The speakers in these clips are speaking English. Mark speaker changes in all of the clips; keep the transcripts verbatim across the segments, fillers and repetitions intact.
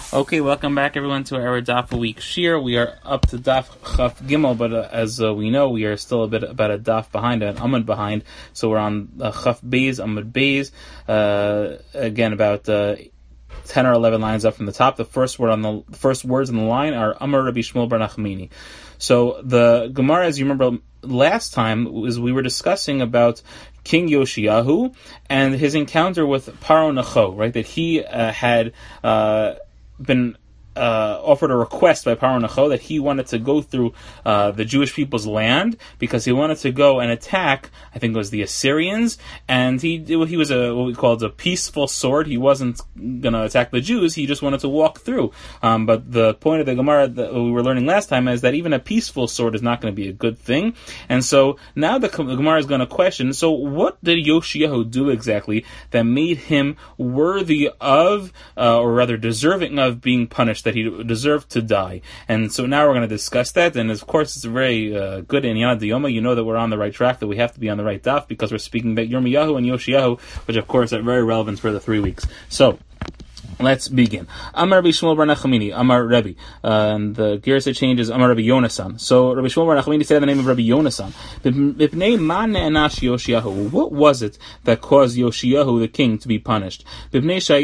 Speaker 1: Okay, welcome back everyone to our Daf a Week Shir. We are up to Daf Chaf Gimel, but uh, as uh, we know, we are still a bit about a Daf behind, an Amud behind. So we're on uh, Chaf Beis, Amud Beis. Uh, again, about uh, ten or eleven lines up from the top. The first word on the, the first words on the line are Amar Rabbi Shmuel bar Nachmani. So the Gemara, as you remember last time, was we were discussing about King Yoshiyahu and his encounter with Paro Necho, right? That he uh, had uh, been uh, offered a request by Paro Necho that he wanted to go through uh, the Jewish people's land because he wanted to go and attack, I think it was the Assyrians, and he he was a what we called a peaceful sword. He wasn't going to attack the Jews, he just wanted to walk through. Um, but the point of the Gemara that we were learning last time is that even a peaceful sword is not going to be a good thing. And so now the, the Gemara is going to question, so what did Yoshiyahu do exactly that made him worthy of, uh, or rather deserving of being punished, that he deserved to die? And so now we're going to discuss that, and of course it's a very uh, good Inyan Diyoma. You know that we're on the right track, that we have to be on the right daf, because we're speaking about Yirmiyahu and Yoshiyahu, which of course are very relevant for the three weeks. So, let's begin. Amar Rabbi Shmuel bar Nachmani, Amar Rabbi. Uh, and the Girsa changes Amar Rabbi Yonasan. So Rabbi Shmuel bar Nachmani said the name of Rabbi Yonasan. What was it that caused Yoshiyahu the king to be punished? The,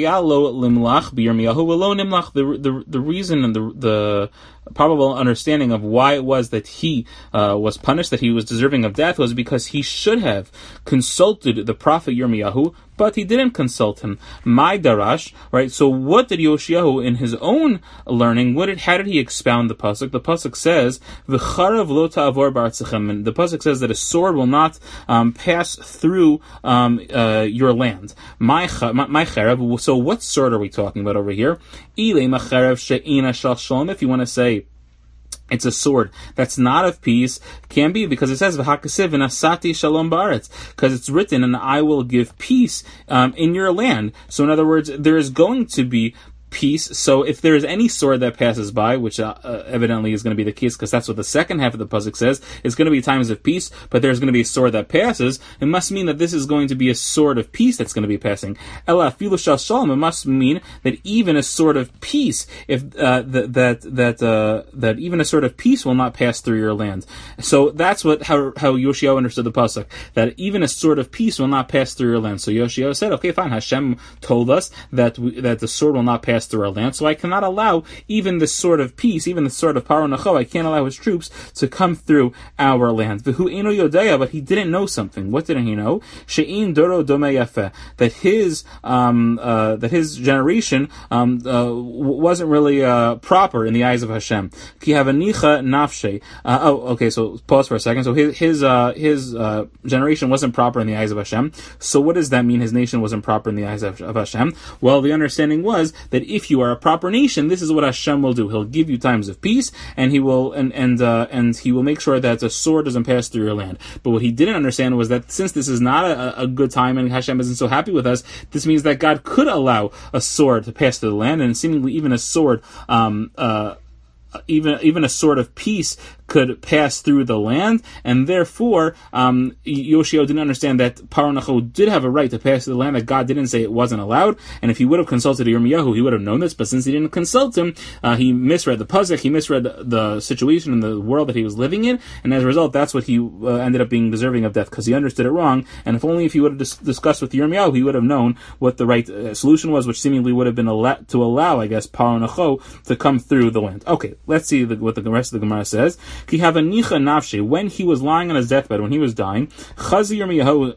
Speaker 1: the, the reason and the, the probable understanding of why it was that he uh, was punished, that he was deserving of death, was because he should have consulted the prophet Yirmiyahu, but he didn't consult him. My darash, right? So what did Yoshiyahu, in his own learning, what did, how did he expound the pasuk? The pasuk says, "V'charav lo ta'avor ba'artzachem," and the pasuk says that a sword will not um, pass through um, uh, your land. My my charav. So what sword are we talking about over here? Ilei macharav she'ina shal shalom. If you want to say it's a sword that's not of peace, can be, because it says v'hakasiv v'nasati shalom ba'aretz, because it's written, and I will give peace um, in your land. So in other words, there is going to be peace. So if there is any sword that passes by, which uh, uh, evidently is going to be the case, because that's what the second half of the pasuk says, it's going to be times of peace, but there's going to be a sword that passes, it must mean that this is going to be a sword of peace that's going to be passing. Ela afilu shal shalom, it must mean that even a sword of peace, if uh, that that that uh, that even a sword of peace will not pass through your land. So that's what how how Yoshiyahu understood the pasuk, that even a sword of peace will not pass through your land. So Yoshiyahu said, okay, fine, Hashem told us that we, that the sword will not pass through our land, so I cannot allow even the sword of peace, even the sword of Paro Necho, I can't allow his troops to come through our land. V'hu eno yodaya, but he didn't know something. What didn't he know? She'in doro domei yafeh, that his um uh, that his generation um uh, wasn't really uh, proper in the eyes of Hashem. Ki havanicha nafshe. Uh, oh, okay. So pause for a second. So his his uh, his uh, generation wasn't proper in the eyes of Hashem. So what does that mean? His nation wasn't proper in the eyes of, of Hashem. Well, the understanding was that if you are a proper nation, this is what Hashem will do. He'll give you times of peace, and he will and and uh, and he will make sure that a sword doesn't pass through your land. But what he didn't understand was that since this is not a, a good time and Hashem isn't so happy with us, this means that God could allow a sword to pass through the land, and seemingly even a sword, um, uh, even even a sword of peace could pass through the land, and therefore um, Yoshiyahu didn't understand that Paro Necho did have a right to pass through the land, that God didn't say it wasn't allowed, and if he would have consulted Yirmiyahu, he would have known this, but since he didn't consult him, uh, he misread the pasuk, he misread the, the situation in the world that he was living in, and as a result, that's what he uh, ended up being deserving of death, because he understood it wrong, and if only if he would have dis- discussed with Yirmiyahu, he would have known what the right uh, solution was, which seemingly would have been al- to allow, I guess, Paro Necho to come through the land. Okay, let's see the, what the rest of the Gemara says. Ki havanicha nafshe, when he was lying on his deathbed, when he was dying, Chazi Yirmiyahu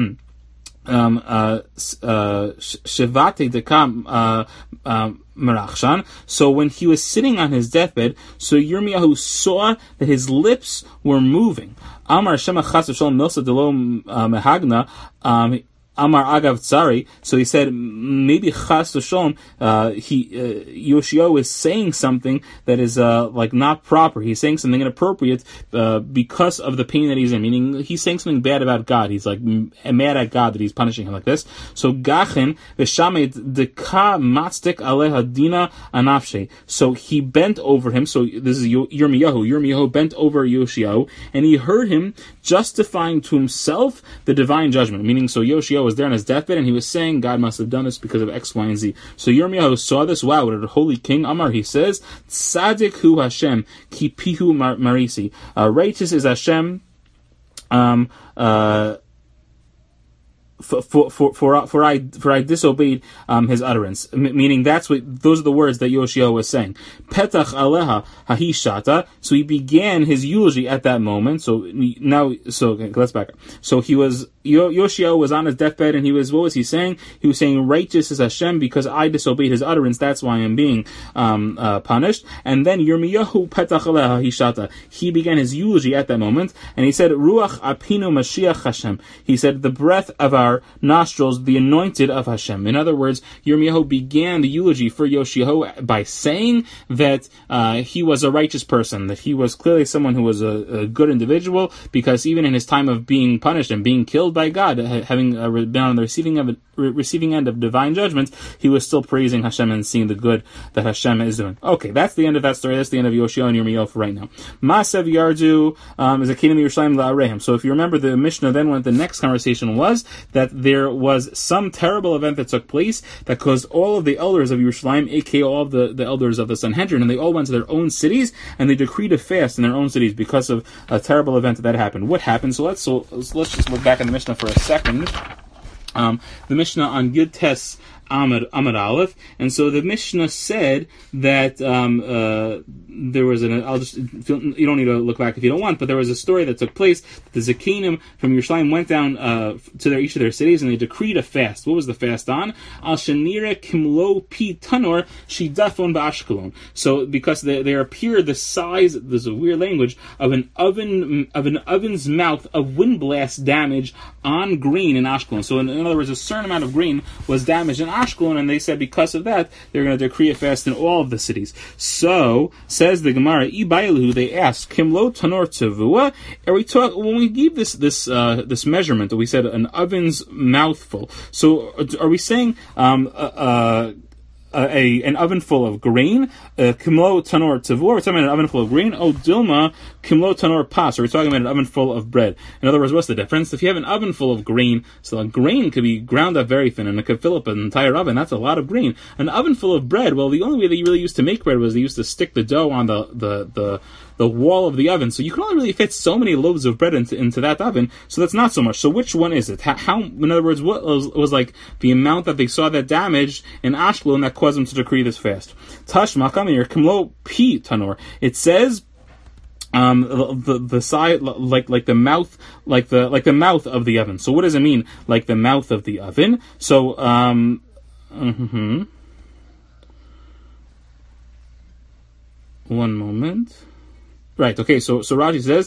Speaker 1: um uh uh shivate dekam uh um Merachshan. So when he was sitting on his deathbed, so Yirmiyahu saw that his lips were moving. Amar Shema Chas v'Shalom Milsa Delo Mehagna. Um Amar Agav Tsari, so he said maybe Chas v'Shalom, uh, he uh, Yoshiyahu is saying something that is uh, like not proper. He's saying something inappropriate uh, because of the pain that he's in. Meaning he's saying something bad about God. He's like m- mad at God that he's punishing him like this. So Gachen v'Shamet deka matzdik aleha dina anafshe. So he bent over him. So this is Yirmiyahu. Yirmiyahu bent over Yoshiyahu, and he heard him justifying to himself the divine judgment. Meaning, so Yoshiyahu Yirmiyahu was there on his deathbed, and he was saying, God must have done this because of X, Y, and Z. So Yirmiyahu saw this. Wow, what a holy king. Amar, he says, Tzadik hu Hashem, ki pihu marisi. Uh, righteous is Hashem. Um, uh, For for for for, for I for I disobeyed um, his utterance, M- meaning that's what those are the words that Yoshiyahu was saying. Petach aleha hahishata. So he began his eulogy at that moment. So now, so okay, let's back up. So he was Yoshiyahu was on his deathbed, and he was what was he saying? He was saying, "Righteous is Hashem because I disobeyed his utterance. That's why I'm being um, uh, punished." And then Yirmiyahu petach aleha hahishata. He began his eulogy at that moment, and he said, "Ruach apinu Mashiach Hashem." He said, "The breath of our nostrils, the anointed of Hashem." In other words, Yirmiyahu began the eulogy for Yoshiyahu by saying that uh, he was a righteous person, that he was clearly someone who was a, a good individual, because even in his time of being punished and being killed by God, having uh, been on the receiving of receiving end of divine judgment, he was still praising Hashem and seeing the good that Hashem is doing. Okay, that's the end of that story. That's the end of Yoshiyahu and Yirmiyahu for right now. Masev Yardu um, is a kingdom of Yerushalayim la'arehem. So if you remember, the Mishnah then went, the next conversation was that there was some terrible event that took place that caused all of the elders of Yerushalayim, aka all of the, the elders of the Sanhedrin, and they all went to their own cities, and they decreed a fast in their own cities because of a terrible event that happened. What happened? So let's so let's just look back at the Mishnah for a second. Um, the Mishnah on Yud Tes Amud, Amud Aleph, and so the Mishnah said that um, uh, there was an. I'll just you don't need to look back if you don't want, but there was a story that took place. That the Zakenim from Yerushalayim went down uh, to their each of their cities, and they decreed a fast. What was the fast on? Al Shanira Kimlo Pi Tanor Shidafon Ba'Ashkelon. So because they, they appear the size, there's a weird language of an oven of an oven's mouth of wind blast damage on grain in Ashkelon. So in, in other words, a certain amount of grain was damaged in Ashkelon, and they said because of that they're going to decree a fast in all of the cities. So says the Gemara, Ibailu, they ask, Kimlo Tanor Tavua. Are we talk when we give this this uh, this measurement that we said an oven's mouthful? So are we saying um, uh, uh Uh, a an oven full of grain, kimlo tanor tavur? We're talking about an oven full of grain. Oh, dilma kimlo tanor pas. Or we're talking about an oven full of bread. In other words, what's the difference? If you have an oven full of grain, so a grain could be ground up very thin, and it could fill up an entire oven. That's a lot of grain. An oven full of bread. Well, the only way they really used to make bread was they used to stick the dough on the the the. the wall of the oven, so you can only really fit so many loaves of bread into, into that oven, so that's not so much. So which one is it? How, how in other words, what was, was like the amount that they saw that damaged in Ashkelon that caused them to decree this fast? Tashma kamir kimlo pi tanor. It says um the the side like like the mouth like the like the mouth of the oven. So what does it mean, like the mouth of the oven? So um mm-hmm. one moment. Right, okay, so so Rashi says,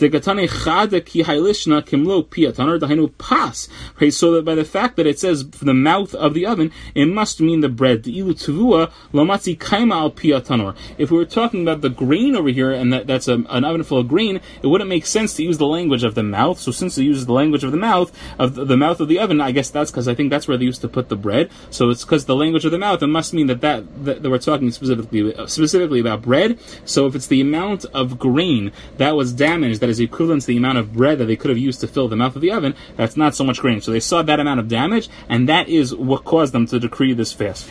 Speaker 1: okay, so that by the fact that it says the mouth of the oven, it must mean the bread. If we were talking about the grain over here, and that, that's a, an oven full of grain, it wouldn't make sense to use the language of the mouth. So since it uses the language of the mouth, of the, the mouth of the oven, I guess that's because I think that's where they used to put the bread. So it's because the language of the mouth, it must mean that, that, that, that we're talking specifically, specifically about bread. So if it's the amount of grain that was damaged, that is equivalent to the amount of bread that they could have used to fill the mouth of the oven, that's not so much grain. So they saw that amount of damage, and that is what caused them to decree this fast.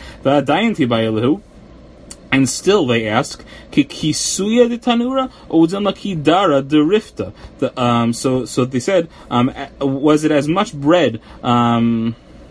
Speaker 1: And still they ask, Kikisuya de Tanura or Kidara de Rifta? Um, so, so they said, um, was it as much bread? Um,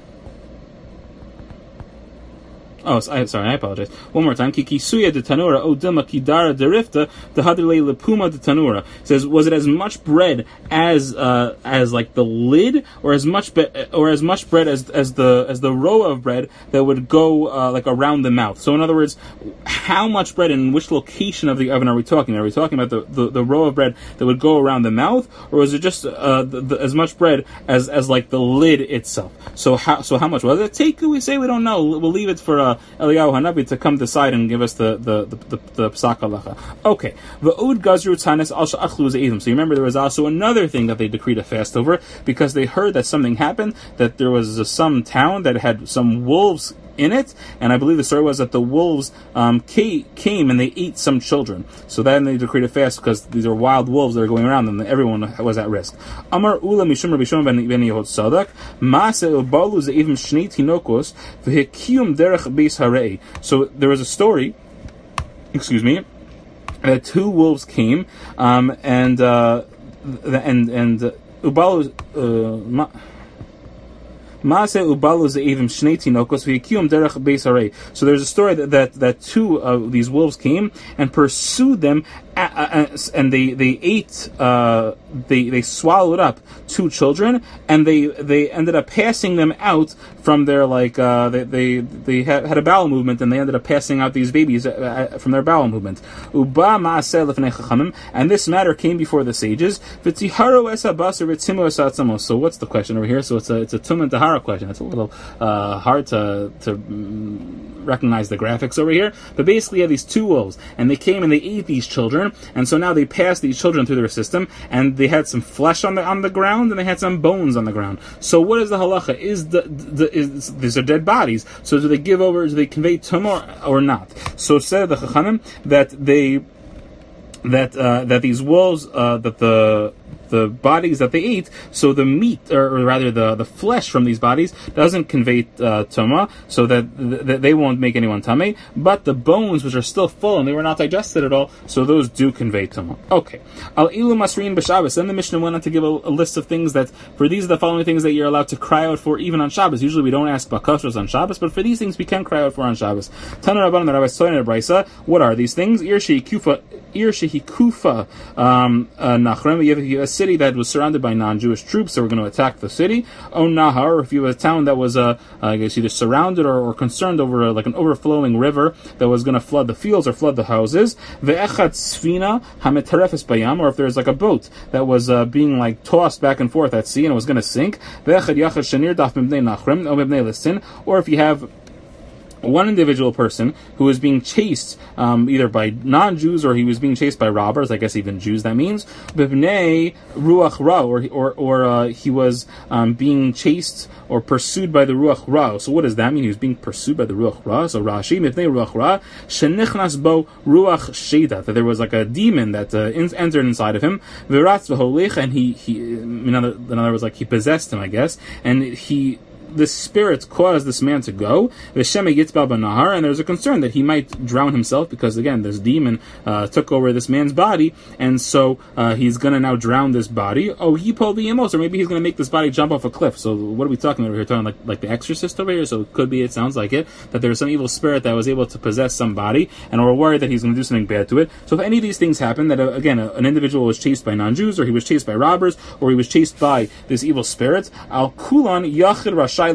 Speaker 1: Oh, sorry, I apologize. One more time. Kikisuya de tanura, o dilma kidara derifta, the hadrele lepuma de tanura. Says, was it as much bread as uh, as like the lid, or as much be- or as much bread as as the as the row of bread that would go uh, like around the mouth? So in other words, how much bread and which location of the oven are we talking? Are we talking about the, the, the row of bread that would go around the mouth, or is it just uh, the, the, as much bread as as like the lid itself? So how so how much? Well, the take we say we don't know. We'll leave it for uh, Eliyahu Hanavi to come decide and give us the the the the, the psak halacha. Okay, v'ud gazru tzanes al sha'achlu ze'edim. So you remember there was also another thing that they decreed a fast over, because they heard that something happened, that there was uh, some town that had some wolves in it, and I believe the story was that the wolves um, came and they ate some children. So then they decreed a fast because these are wild wolves that are going around and everyone was at risk. Amar Ula Mishum Rabbi Shimon ben Yehud Sadak Maaseh Ubalu Ze'ivim Shnei Tinokos V'Hekiyum Derech Beis Harei. So there was a story, excuse me, that two wolves came um, and uh, and and uh, Ubalu uh, So there's a story that, that, that two of these wolves came and pursued them, and they they ate, uh, they they swallowed up two children, and they they ended up passing them out from their like uh, they they they had, had a bowel movement, and they ended up passing out these babies uh, from their bowel movement. And this matter came before the sages. So what's the question over here? So it's a it's a tum and tahara question. It's a little uh, hard to to recognize the graphics over here, but basically you have these two wolves, and they came and they ate these children, and so now they passed these children through their system, and they had some flesh on the on the ground, and they had some bones on the ground. So what is the halacha? Is the, the is these are dead bodies? So do they give over? Do they convey tumor or not? So said the Chachamim that they that uh, that these wolves uh, that the the bodies that they ate, so the meat, or, or rather the, the flesh from these bodies doesn't convey uh, tuma, so that, that they won't make anyone tamei, but the bones, which are still full and they were not digested at all, so those do convey tuma. Okay. Al ilu masrin b'Shabbos. Then the Mishnah went on to give a, a list of things that, for these are the following things that you're allowed to cry out for even on Shabbos. Usually we don't ask bakashos on Shabbos, but for these things we can cry out for on Shabbos. Tana Rabbanan, the Rabbi Soiner Brisa. What are these things? Ir shehikufa, Ir shehikufa um, nachrem. You have a city that was surrounded by non-Jewish troops that were going to attack the city. O Nahar, or if you have a town that was, uh, I guess, either surrounded or, or concerned over a, like an overflowing river that was going to flood the fields or flood the houses. Ve'echat sfina hametarefes bayam, or if there's like a boat that was uh, being like tossed back and forth at sea and it was going to sink. Ve'echad yachad shenir daf mibnei nachrem o mibnei listin, or if you have one individual person who was being chased um, either by non-Jews or he was being chased by robbers, I guess even Jews that means, b'bnei ruach ra, or or, or uh, he was um, being chased or pursued by the ruach ra. So what does that mean? He was being pursued by the ruach ra. So Rashi, b'bnei ruach ra, shenichnas bo ruach sheda, that there was like a demon that uh, in, entered inside of him, v'ratz v'holech, and he, he in other, in other words, like he possessed him, I guess, and he the spirit caused this man to go, and there's a concern that he might drown himself because, again, this demon uh, took over this man's body, and so uh, he's going to now drown this body. Oh, he pulled the emos, or maybe he's going to make this body jump off a cliff. So what are we talking about? We're talking like, like the Exorcist over here, so it could be, it sounds like it, that there's some evil spirit that was able to possess somebody, and we're worried that he's going to do something bad to it. So if any of these things happen, that, uh, again, uh, an individual was chased by non-Jews, or he was chased by robbers, or he was chased by this evil spirit, al kulan yachid rashai.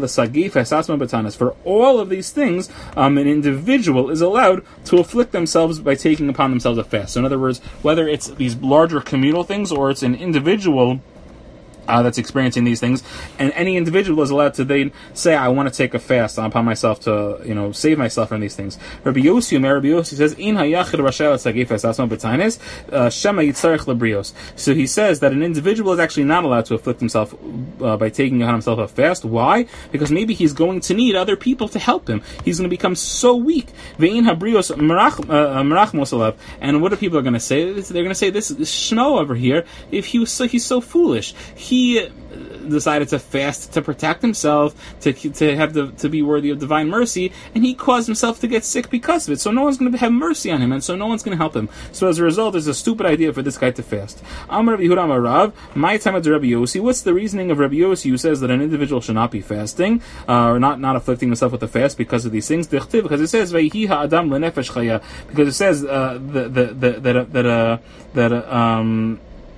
Speaker 1: For all of these things, um, an individual is allowed to afflict themselves by taking upon themselves a fast. So in other words, whether it's these larger communal things or it's an individual Uh, that's experiencing these things, and any individual is allowed to then say, I want to take a fast upon myself to, you know, save myself from these things. Rabbi Yossi, Rabbi Yossi says, In hayachid rashel tzagifas asma b'tainis shema yitzarech lebrios. So he says that an individual is actually not allowed to afflict himself uh, by taking upon himself a fast. Why? Because maybe he's going to need other people to help him. He's going to become so weak. Ve'in habrios merachmos alav. And what are people going to say? They're going to say, this, this Shno over here, if he was so, he's so foolish. He He decided to fast to protect himself, to to have the, to be worthy of divine mercy, and he caused himself to get sick because of it. So no one's going to have mercy on him, and so no one's going to help him. So as a result, it's a stupid idea for this guy to fast. Amar Rabbi Yehuda Amar Rav, my time at Rabbi Yossi. What's the reasoning of Rabbi Yossi who says that an individual should not be fasting uh, or not not afflicting himself with the fast because of these things? Because it says Vayhi ha'adam lenefesh chaya. Because it says uh, that that that that uh, that uh, um.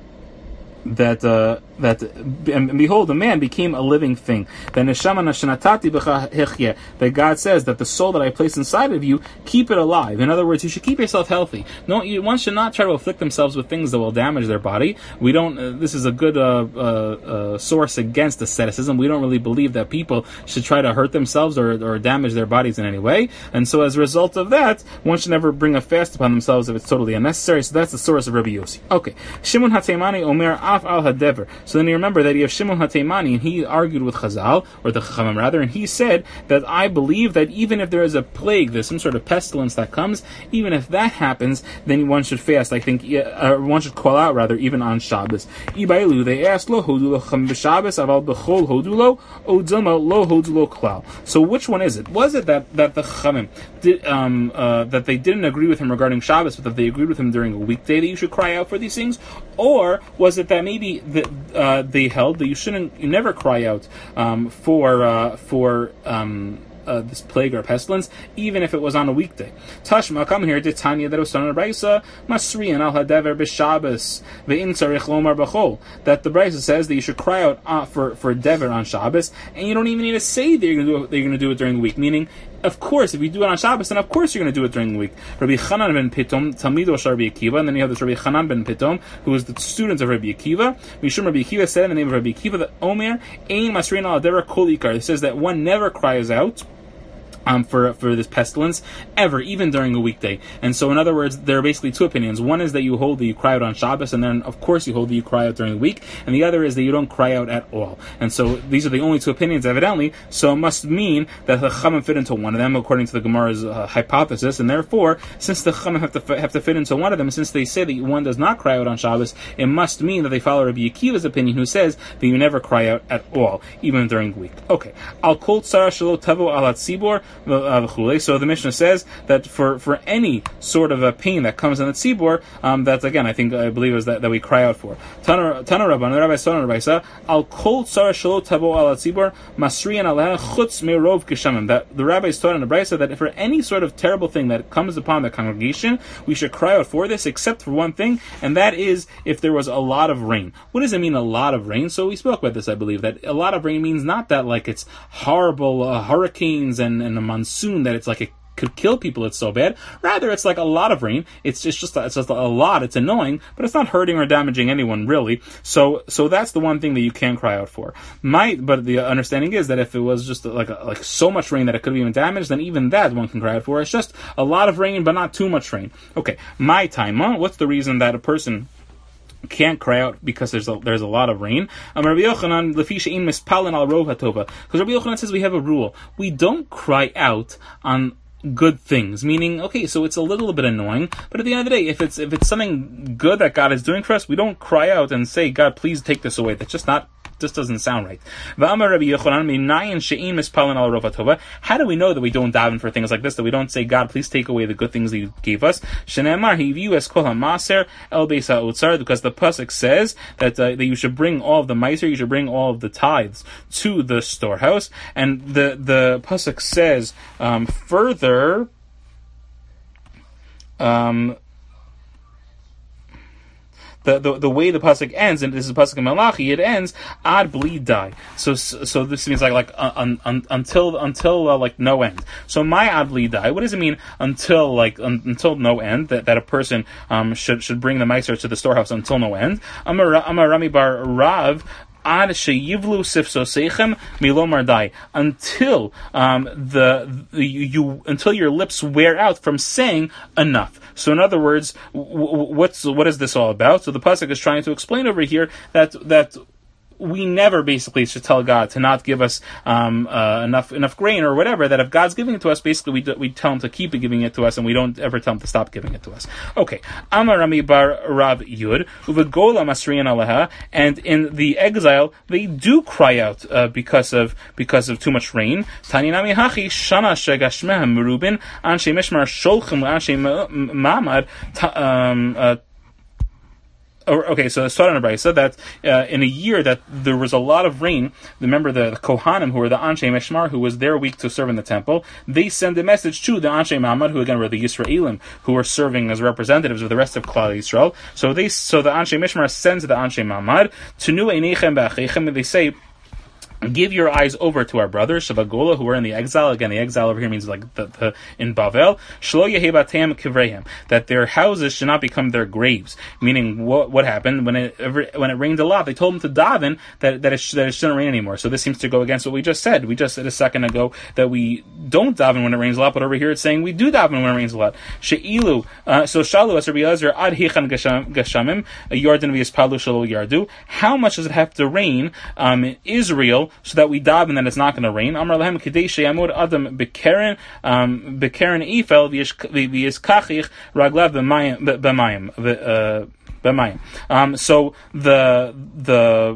Speaker 1: that uh, that and behold, the man became a living thing. That God says that the soul that I place inside of you, keep it alive. In other words, you should keep yourself healthy. No, you, one should not try to afflict themselves with things that will damage their body. We don't. Uh, this is a good uh, uh, uh, source against asceticism. We don't really believe that people should try to hurt themselves or, or damage their bodies in any way. And so, as a result of that, one should never bring a fast upon themselves if it's totally unnecessary. So that's the source of Rabbi Yossi. Okay, Shimon HaTeimani Omer Af Al Hadever. So then you remember that you have Shimon HaTeimani, and he argued with Chazal, or the Chachamim rather, and he said that I believe that even if there is a plague, there's some sort of pestilence that comes, even if that happens, then one should fast. I think uh, one should call out rather, even on Shabbos. Ibailu, they asked lo hodulo chachamim b'Shabbos aval b'chol hodulo o dilma lo hodulo klal. So which one is it? Was it that that the Chachamim did um uh, that they didn't agree with him regarding Shabbos, but that they agreed with him during a weekday that you should cry out for these things, or was it that maybe the, uh, they held that you shouldn't, you never cry out um, for uh, for um, Uh, this plague or pestilence, even if it was on a weekday? Tashma, come here, Titania, that was on a Brisa, Masriyan al Hadever b'Shabbos, ve'in tzarich lomar b'chol. That the Brisa says that you should cry out uh, for for Dever on Shabbos, and you don't even need to say that you're going to do it, that you're going to do it during the week. Meaning, of course, if you do it on Shabbos, then of course you're going to do it during the week. Rabbi Chanan ben Pitom, Talmido shel Rabbi Akiva, and then you have this Rabbi Chanan ben Pitom, who was the student of Rabbi Akiva. Mishum Rabbi Akiva said in the name of Rabbi Akiva that Omer ein masriyan al Hadever kol ikar. It says that one never cries out Um, for for this pestilence, ever, even during a weekday. And so, in other words, there are basically two opinions. One is that you hold that you cry out on Shabbos, and then, of course, you hold that you cry out during the week. And the other is that you don't cry out at all. And so, these are the only two opinions, evidently. So, it must mean that the Chachamim fit into one of them, according to the Gemara's uh, hypothesis. And therefore, since the Chachamim have to f- have to fit into one of them, since they say that one does not cry out on Shabbos, it must mean that they follow Rabbi Akiva's opinion, who says that you never cry out at all, even during the week. Okay. Al kol tzara shelo tavo alat tzibor. So the Mishnah says that for, for any sort of a pain that comes in the tzibor, um, that's again, I think, I believe is that, that we cry out for. Tana Rabban, the Rabbi Sonan Rabbi Al kol tzara shelo tavo al tzibor masriyan aleha chutz merov geshamim. That the rabbis taught in the Brisa that for any sort of terrible thing that comes upon the congregation, we should cry out for this, except for one thing, and that is if there was a lot of rain. What does it mean, a lot of rain? So we spoke about this, I believe, that a lot of rain means not that like it's horrible uh, hurricanes and, and a monsoon, that it's like it could kill people, it's so bad. Rather, it's like a lot of rain. It's just, just it's just a lot. It's annoying, but it's not hurting or damaging anyone really. So, so that's the one thing that you can cry out for. My, but the understanding is that if it was just like a, like so much rain that it could have even damaged, then even that one can cry out for. It's just a lot of rain, but not too much rain. Okay, my time. Huh? What's the reason that a person can't cry out because there's a, there's a lot of rain? Um, Rabbi Yochanan, because Rabbi Yochanan says we have a rule. We don't cry out on good things, meaning, okay, so it's a little bit annoying, but at the end of the day, if it's if it's something good that God is doing for us, we don't cry out and say, God, please take this away. That's just not, just doesn't sound right. How do we know that we don't daven for things like this, that we don't say, God, please take away the good things that you gave us? Because the pasuk says that, uh, that you should bring all of the meiser, you should bring all of the tithes to the storehouse, and the, the pasuk says um, further, um, The, the the way the pasuk ends, and this is the pasuk in Malachi, it ends ad bli dai. So so this means like like un, un, until until uh, like no end. So my ad bli dai. What does it mean until like un, until no end? That, that a person um should should bring the meiser to the storehouse until no end. Amar Amar Rami bar Rav. Ad sheyivlu sifsosechem milomar dai, until um the, the you until your lips wear out from saying enough. So in other words, w- what's what is this all about? So the pasuk is trying to explain over here that that we never basically should tell God to not give us um, uh, enough enough grain or whatever, that if God's giving it to us, basically we, do, we tell him to keep giving it to us, and we don't ever tell him to stop giving it to us. Okay. Amar Rami bar Rav Yud, uvegola masriyan aleha, and in the exile, they do cry out uh, because of because of too much rain. Taninami hachi shana shegashmehem merubin, anshe mishmar sholchem anshe mamad um uh, Okay, so it's taught in a Brisa that uh, in a year that there was a lot of rain, remember the, the Kohanim, who were the Anshe Meshmar, who was their week to serve in the temple, they send a message to the Anshe Mamad, who again were the Yisraelim, who were serving as representatives of the rest of Klal Yisrael. So they, so the Anshe Meshmar sends the Anshe Mamad, Tenu Einechem Ba'achechem, and they say, give your eyes over to our brothers, Shabagola, who are in the exile. Again, the exile over here means like the, the in Bavel. Shlo yehebatem kivrehem, that their houses should not become their graves. Meaning, what what happened when it when it rained a lot? They told them to daven that that it, sh- that it shouldn't rain anymore. So this seems to go against what we just said. We just said a second ago that we don't daven when it rains a lot, but over here it's saying we do daven when it rains a lot. Sheilu, uh, so shalu as Rabbi Elazar ad hichan gashamim yarden v'yispalu shelo yardu. How much does it have to rain um, in Israel so that we daven that it's not going to rain? Amar lahem kedei sheyamod adam bekeren um, bekeren ifel v'yiskachich raglav b'mayim b'mayim b'mayim. Um, so the the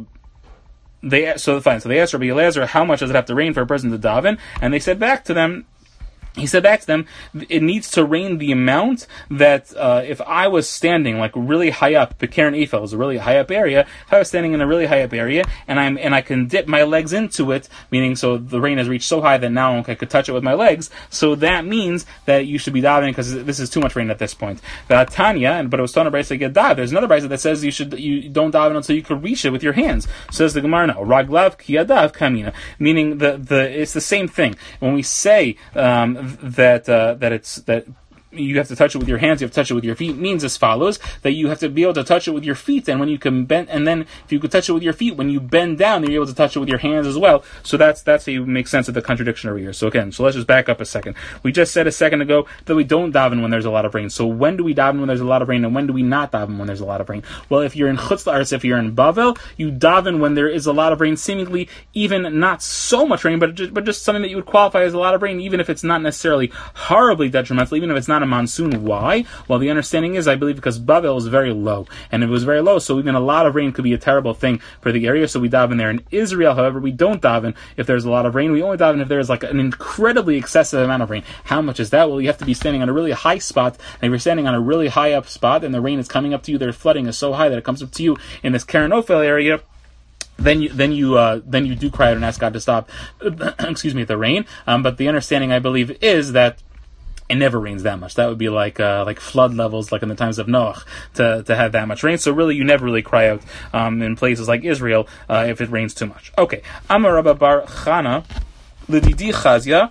Speaker 1: they so fine. So they asked Rabbi Elazar, how much does it have to rain for a person to daven? And they said back to them. He said back to them, it needs to rain the amount that uh, if I was standing like really high up, Bekeren Eiffel is a really high up area. If I was standing in a really high up area and I'm and I can dip my legs into it, meaning so the rain has reached so high that now I could touch it with my legs. So that means that you should be davening because this is too much rain at this point. The Tanya, but it was Tana Brisa get daven. There's another Brisa that says you should you don't daven until you can reach it with your hands. Says the Gemara now, Raglav kiyadav kamina, meaning the the it's the same thing when we say. Um, that uh, that it's that you have to touch it with your hands, you have to touch it with your feet, means as follows, that you have to be able to touch it with your feet, and when you can bend, and then if you could touch it with your feet, when you bend down, then you're able to touch it with your hands as well. So that's that's how you make sense of the contradiction over here. So again, so let's just back up a second. We just said a second ago that we don't daven when there's a lot of rain. So when do we daven when there's a lot of rain, and when do we not daven when there's a lot of rain? Well, if you're in Chutz La'aretz, if you're in Bavel, you daven when there is a lot of rain, seemingly even not so much rain, but just, but just something that you would qualify as a lot of rain, even if it's not necessarily horribly detrimental, even if it's not a monsoon. Why? Well, the understanding is, I believe, because Bavel is very low, and it was very low, so even a lot of rain could be a terrible thing for the area, so we daven there. In Israel, however, we don't daven if there's a lot of rain. We only daven if there's like an incredibly excessive amount of rain. How much is that? Well, you have to be standing on a really high spot, and if you're standing on a really high up spot, and the rain is coming up to you, the flooding is so high that it comes up to you in this Keren Ophel area, then you then you uh, then you do cry out and ask God to stop excuse me, the rain. Um, but the understanding, I believe, is that it never rains that much. That would be like uh, like flood levels, like in the times of Noach, to, to have that much rain. So really, you never really cry out um, in places like Israel uh, if it rains too much. Okay, Amar Rabba Bar Chana L'Didi Chazia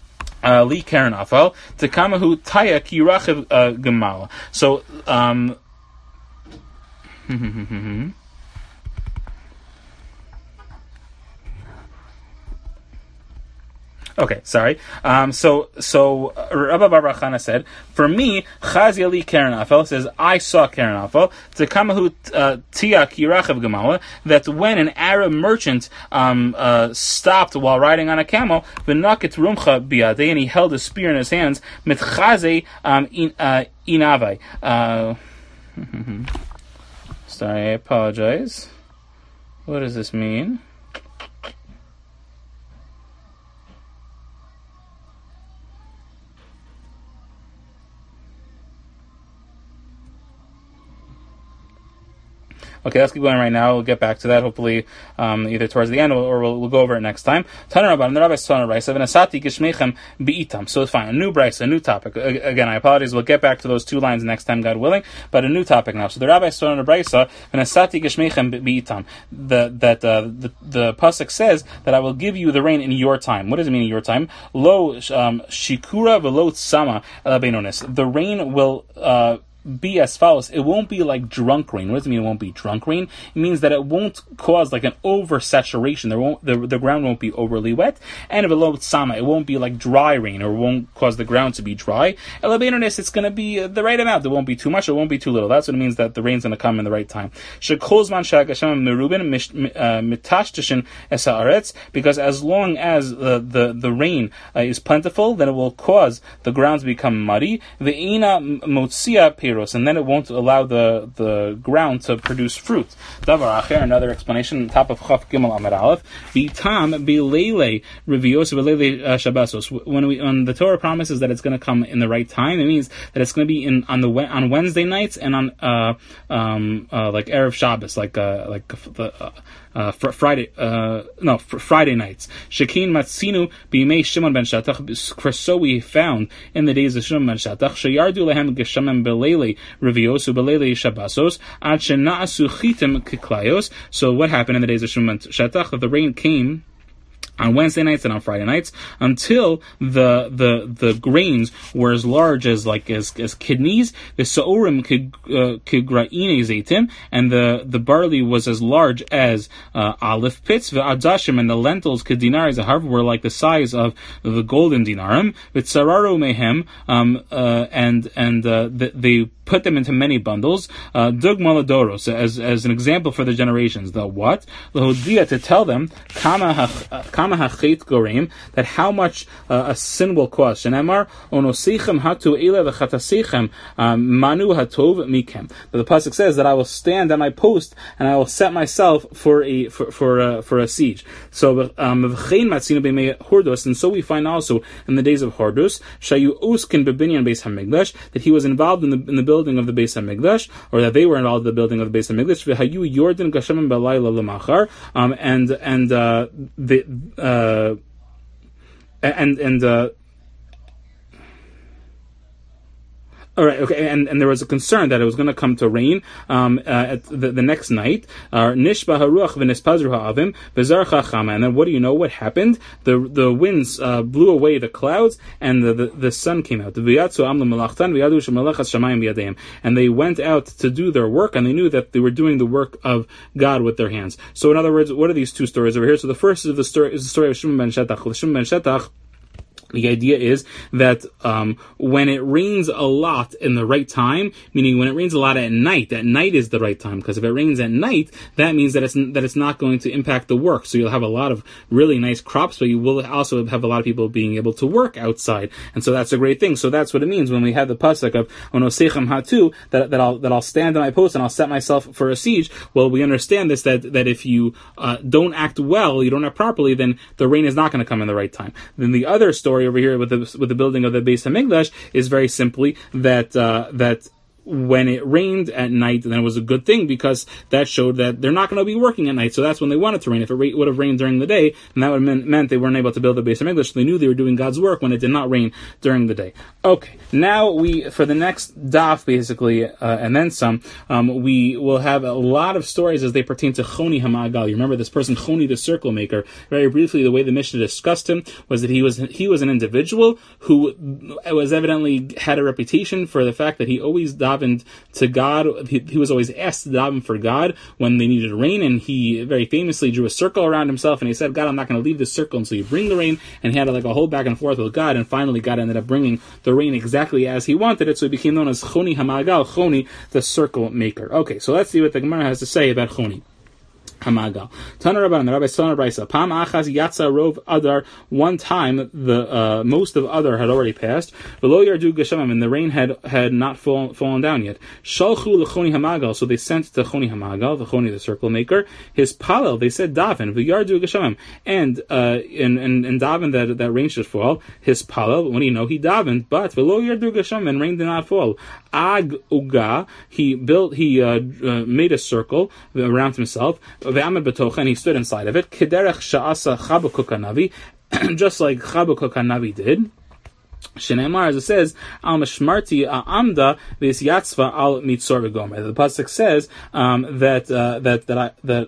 Speaker 1: uh, Li Keren Afal Tekamahu Taya Ki Rachiv Gemala. So um. Okay, sorry. Um, so, so Rabbi Bar Chana said, for me, Chazia li Keren Afel says, I saw Keren Afel, Tekamahu Tia Kirachav Gemala, that when an Arab merchant um, uh, stopped while riding on a camel, V'nakit Rumcha Biyadeh, and he held a spear in his hands, Mitchaze um, in, uh, Inavai. Uh, sorry, I apologize. What does this mean? Okay, let's keep going right now. We'll get back to that, hopefully, um, either towards the end, or, or we'll, we'll go over it next time. So it's fine. A new brisa, a new topic. Again, I apologize. We'll get back to those two lines next time, God willing, but a new topic now. So the rabbi saw in a brisa, the, that, uh, the, the pasuk says that I will give you the rain in your time. What does it mean in your time? Lo, um, shikura velo tsama ela beinonis. The rain will, uh, be as follows. It won't be like drunk rain. What does it mean it won't be drunk rain? It means that it won't cause like an oversaturation. There won't the, the ground won't be overly wet, and if it low sama, it won't be like dry rain, or won't cause the ground to be dry. Elevatorness, it's going to be the right amount. It won't be too much, it won't be too little. That's what it means, that the rain's going to come in the right time. Because as long as the the, the rain uh, is plentiful, then it will cause the ground to become muddy. And then it won't allow the, the ground to produce fruit. Davar acher, another explanation on top of Chaf Gimel Amud Aleph. Bitam bilele revios bilele shabasos. When we when the Torah promises that it's going to come in the right time, it means that it's going to be in on the on Wednesday nights and on uh um uh, like Erev Shabbos, like uh like the. Uh, Uh, fr- Friday, uh, no, fr- Friday nights. Shekin matzinu b'yimei Shimon ben Shatach, for so we found in the days of Shimon ben Shatach, sheyardu lehem geshamem belele revios ubelele shabasos, ad shena'asu chitim kiklayos. So what happened in the days of Shimon ben Shatach? The rain came on Wednesday nights and on Friday nights, until the the the grains were as large as like as as kidneys. The sa'urim kigra'ine zaitim, and the the barley was as large as uh, olive pits. The adashim, and the lentils kidinari zahav, were like the size of the golden dinarim. With sararu mehem, um uh, and and uh, the, they put them into many bundles. Uh, Dug maladoros, as as an example for the generations. The what? Lahodia, to tell them kama kama hachet gorim, that how much uh, a sin will cost. Shenemar onosichem hatu ele v'chatasichem manu hatov mikem. The pasuk says that I will stand at my post and I will set myself for a for for a, for a siege. So um, and so we find also in the days of Hordus shayu uskin bebinyan beis hamikdash, that he was involved in the in the building of the Beis Hamikdash, or that they were involved in the building of the Beis Hamikdash. V'hayu yordan gashamim balayla lemachar, um, and and uh, the uh, and and. Uh, All right, okay, and, and there was a concern that it was going to come to rain um, uh, at the, the next night. Nishba haruach v'nispazru ha'avim v'zar chachama. And then what do you know? What happened? The the winds uh, blew away the clouds, and the, the, the sun came out. And they went out to do their work, and they knew that they were doing the work of God with their hands. So in other words, what are these two stories over here? So the first is the story is the story of Shimon ben Shetach. Shimon ben Shetach, the idea is that um, when it rains a lot in the right time, meaning when it rains a lot at night, at night is the right time, because if it rains at night, that means that it's that it's not going to impact the work. So you'll have a lot of really nice crops, but you will also have a lot of people being able to work outside, and so that's a great thing. So that's what it means when we have the pasuk of onosechem hatu, that that I'll that I'll stand on my post and I'll set myself for a siege. Well, we understand this, that that if you uh, don't act well, you don't act properly, then the rain is not going to come in the right time. Then the other story over here with the with the building of the Beis Hamikdash is very simply that uh, that when it rained at night, then it was a good thing, because that showed that they're not going to be working at night. So that's when they wanted to rain. If it ra- would have rained during the day, then that would have meant, meant they weren't able to build the Beis Hamikdash. So they knew they were doing God's work when it did not rain during the day. Okay, now we for the next daf, basically, uh, and then some, um, we will have a lot of stories as they pertain to Choni Hamagal. You remember this person, Choni, the circle maker. Very briefly, the way the Mishnah discussed him was that he was he was an individual who was evidently had a reputation for the fact that he always davened to God. He, he was always asked to daven for God when they needed rain, and he very famously drew a circle around himself, and he said, God, I'm not going to leave this circle until you bring the rain, and he had like a whole back and forth with God, and finally God ended up bringing the rain exactly as he wanted it, so he became known as Choni Hamagal, Choni, the circle maker. Okay, so let's see what the Gemara has to say about Choni Hamagal. Tana Rabban, the Rabbi Tana Brisa. Pam achaz yatsa rov adar. One time, the uh, most of Adar had already passed. V'lo yardu geshamim, and the rain had had not fall, fallen down yet. Shalchu lechoni Hamagal. So they sent to Choni Hamagal, the Choni, the circle maker, his palel. They said daven v'yardu geshamim, and uh, and and and daven that that rain should fall. His palel. When you know he davened, but v'lo yardu geshamim, and rain did not fall. Ag uga. He built. He uh, uh, made a circle around himself. And he stood inside of it, Kederech Sha'asa Chabakuk HaNavi, just like Chabakuk HaNavi did. Shenemar, as it says, Al Mashmarti Amda Vis Yatzva Al Mitzor V'Gomer. The pasuk says um, that uh, that that I, that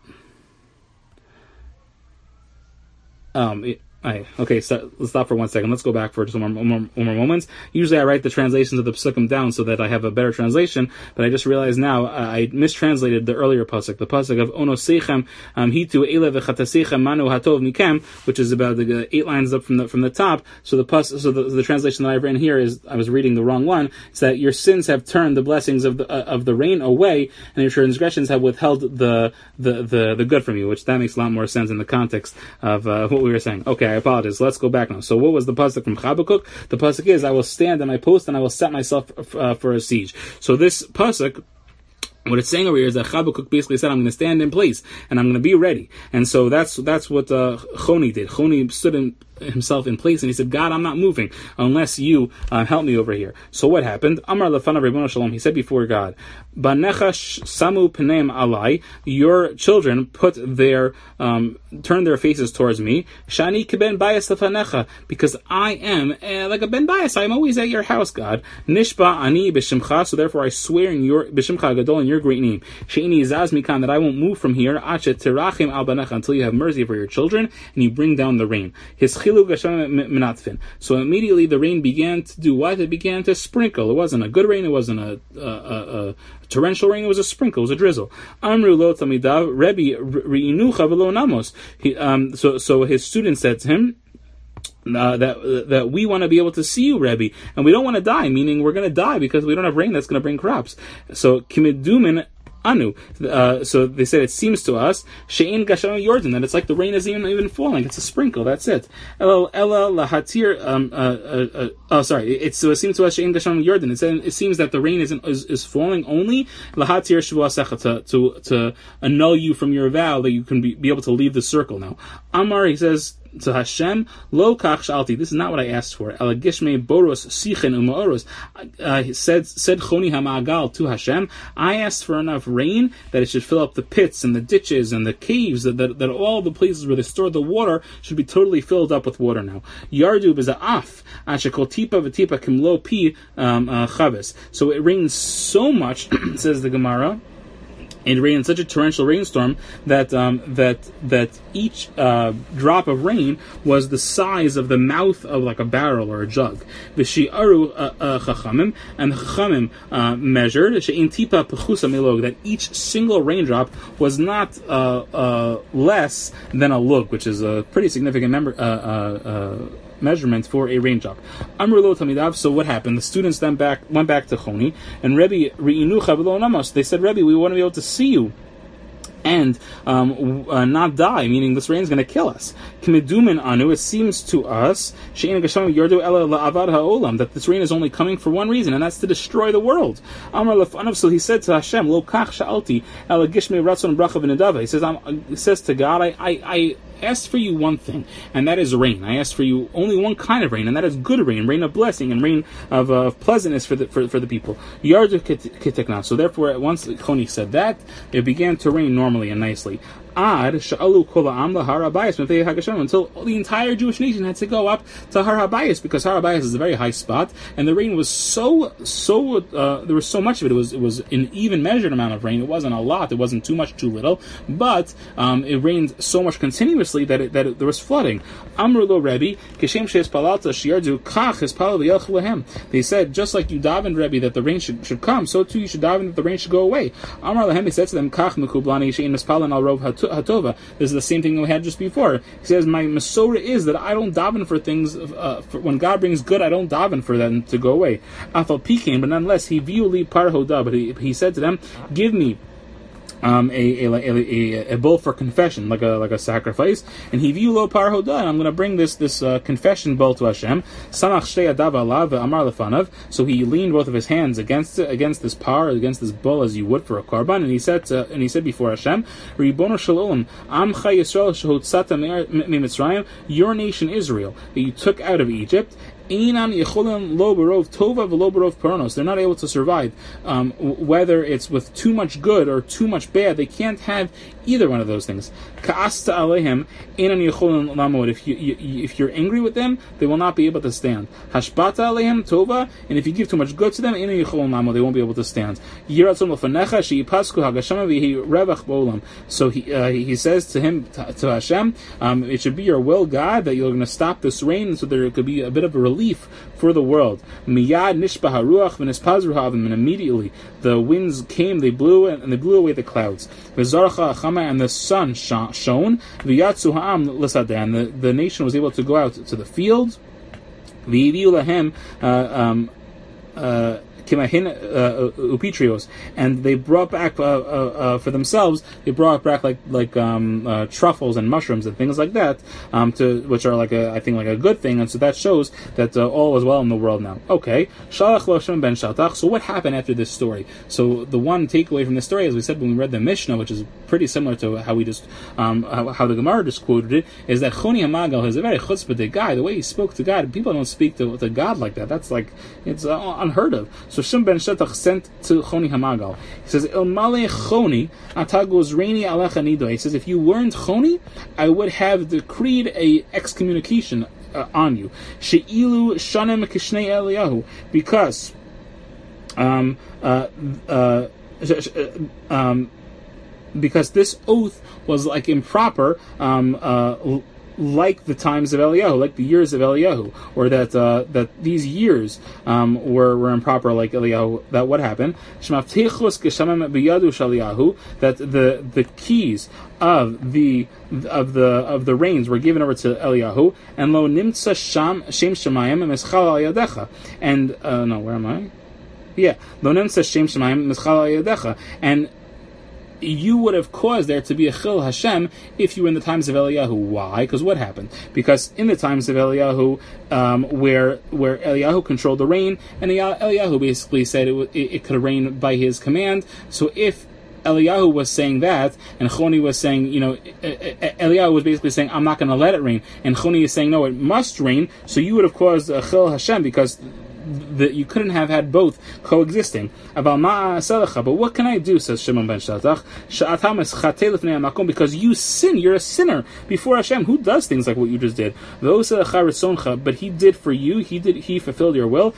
Speaker 1: um. It, Aye. Okay, so let's stop for one second. Let's go back for just one more, one more, one more moments. Usually I write the translations of the psukim down so that I have a better translation, but I just realized now uh, I mistranslated the earlier pasuk, the pasuk of Onosechem hitu ele v'chatasechem manu hatov mikem, which is about the uh, eight lines up from the from the top. So the pasuk, so the, the translation that I've written here is, I was reading the wrong one. It's that your sins have turned the blessings of the uh, of the rain away, and your transgressions have withheld the the the, the good from you. Which that makes a lot more sense in the context of uh, what we were saying. Okay. I apologize. Let's go back now. So what was the pasuk from Chabakuk? The pasuk is, I will stand on my post and I will set myself uh, for a siege. So this pasuk, what it's saying over here is that Chabakuk basically said, I'm going to stand in place and I'm going to be ready. And so that's that's what uh, Choni did. Choni stood in himself in place, and he said, God, I'm not moving unless you uh, help me over here. So what happened? Amar lefanav Ribono Shalom, he said before God, Banecha samu pneim alai, your children put their, um, turn their faces towards me, Shani keben bayas lefanecha, because I am uh, like a ben bayas, I am always at your house, God. Nishba ani b'shimcha, so therefore I swear in your, b'shimcha gadol, in your great name, she'ini zaz mikan, that I won't move from here, achet terachim al banecha, until you have mercy for your children, and you bring down the rain. His chilu gashem menatfin. So immediately the rain began to do what? It began to sprinkle. It wasn't a good rain, it wasn't a, a, a, a torrential rain, it was a sprinkle, it was a drizzle. Amru lo tamidav, Rebbe ri'inucha v'lo namos. He, um, so, so his student said to him, Uh, that uh, that we want to be able to see you, Rebbe, and we don't want to die, meaning we're going to die because we don't have rain that's going to bring crops. So, kimidumin anu. Uh, so they said, it seems to us, she'in gasham yordan, that it's like the rain isn't even, even falling, it's a sprinkle, that's it. Ella ella lahatir, um, uh, uh, uh, oh, sorry, it's, so it seems to us, she'in gasham yordan, it, it seems that the rain isn't, is, is falling only, lahatir shvuasecha, to, to, to annul you from your vow, that you can be, be able to leave the circle now. Amar, he says, to Hashem, lo kach shalti. This is not what I asked for. Elagishme boros sichen umaoros. Uh, said said Choni Hamagal to Hashem, I asked for enough rain that it should fill up the pits and the ditches and the caves, that that, that all the places where they stored the water should be totally filled up with water now. Yardu b'za'af ashekol tipa v'tipa kimlo pi chaves. So it rains so much, says the Gemara. It rained in such a torrential rainstorm that um, that that each uh, drop of rain was the size of the mouth of like a barrel or a jug. V'shi'aru chachamim, and the chachamim uh, measured she'in tipa pechusa milog, that each single raindrop was not uh, uh, less than a lug, which is a pretty significant member. Uh, uh, uh, measurement for a raindrop. Amru lo tamidav. So what happened? The students then back went back to Choni, and Rebbe ri'inucha v'lo namos. They said, Rebbe, we want to be able to see you and um, uh, not die, meaning this rain is going to kill us. Kimidumin anu, it seems to us, she'in gasham yardu ela la'avad ha'olam, that this rain is only coming for one reason, and that's to destroy the world. Amar lefanav, so he said to Hashem, lo kach sha'alti ela gishmei ratzon bracha v'nedava. He says, I'm, he says to God, I, I, I asked for you one thing, and that is rain. I asked for you only one kind of rain, and that is good rain, rain of blessing, and rain of, uh, of pleasantness for the for, for the people. Yardu kitekna. So therefore, once Choni said that, it began to rain normally and nicely. Ad sha'alu kol ha'am lahar habayis mefei haGashem, until the entire Jewish nation had to go up to Har Habayis, because Har Habayis is a very high spot, and the rain was so so uh, there was so much of it. It was it was an even measured amount of rain. It wasn't a lot. It wasn't too much, too little, but um, it rained so much continuously that it, that it, there was flooding. Amru lo Rebbe kishem sheis palalta shiardu kach es palal v'yelch lehem. They said, just like you davened, Rebbe, that the rain should, should come, so too you should daven that the rain should go away. Amar lehem, he said to them, kach mekublani shein mispalan al rov hatova. This is the same thing we had just before. He says, my Masorah is that I don't daven for things, uh, for, when God brings good, I don't daven for them to go away. Afal pikin, but nonetheless, he viu li parhoda, but he, he said to them, give me Um, a, a, a, a bull for confession, like a like a sacrifice, and he viu lo par hoda, and I'm going to bring this this uh, confession bull to Hashem. Samach shtei adav alav amar lefanav. So he leaned both of his hands against against this par, against this bull, as you would for a korban, and he said to, and he said before Hashem, Ribono shel olam, Amcha Yisrael shehotzata miMitzrayim, your nation Israel that you took out of Egypt. They're not able to survive, um, whether it's with too much good or too much bad. They can't have either one of those things. If you, you if you're angry with them, they will not be able to stand. Tova, and if you give too much good to them, they won't be able to stand. So he uh, he says to him, to, to Hashem, um, it should be your will, God, that you're going to stop this rain, so there could be a bit of a relief for the world. Miyad nishba haruach v'nispazru ha'avim, and immediately the winds came, they blew, and they blew away the clouds. V'zarcha achama, and the sun shone. V'yatzu ha'am l'sadeh, and the, the nation was able to go out to the field. V'yiviu lahem um uh, kimahin upitrios, and they brought back uh, uh, uh, for themselves. They brought back like like um, uh, truffles and mushrooms and things like that, um, to which are like a I think like a good thing, and so that shows that uh, all is well in the world now. Okay, Shalach lo Shimon ben Shaltach. So what happened after this story? So the one takeaway from this story, as we said when we read the Mishnah, which is pretty similar to how we just um, how, how the Gemara just quoted it, is that Choni Hamagal is a very chutzpah guy. The way he spoke to God, people don't speak to, to God like that. That's like it's uh, unheard of. So Shimon ben Shaltach sent to Choni Hamagal. He says, Il Male Choni Atagos Reini Alecha Nido. He says, if you weren't Choni, I would have decreed a excommunication uh, on you. She'ilu Shanem Kishnei Eliyahu, because um uh uh um because this oath was like improper, um uh like the times of Eliyahu, like the years of Eliyahu, or that uh, that these years um, were, were improper, like Eliyahu. That what happened? That the the keys of the of the of the reins were given over to Eliyahu, and lo nimtza sham shem shemayim meschal al yadecha, and uh, no, where am I? Yeah, lo nimtza shem shemayim meschal al yadecha, and you would have caused there to be a Chil Hashem if you were in the times of Eliyahu. Why? Because what happened? Because in the times of Eliyahu, um, where where Eliyahu controlled the rain, and Eliyahu basically said it, it, it could rain by his command. So if Eliyahu was saying that, and Choni was saying, you know, Eliyahu was basically saying, I'm not going to let it rain, and Choni is saying, no, it must rain, so you would have caused a Chil Hashem, because that you couldn't have had both coexisting. But what can I do, says Shimon ben Shaltach, because you sin, you're a sinner before Hashem, who does things like what you just did. But he did for you, he did he fulfilled your will,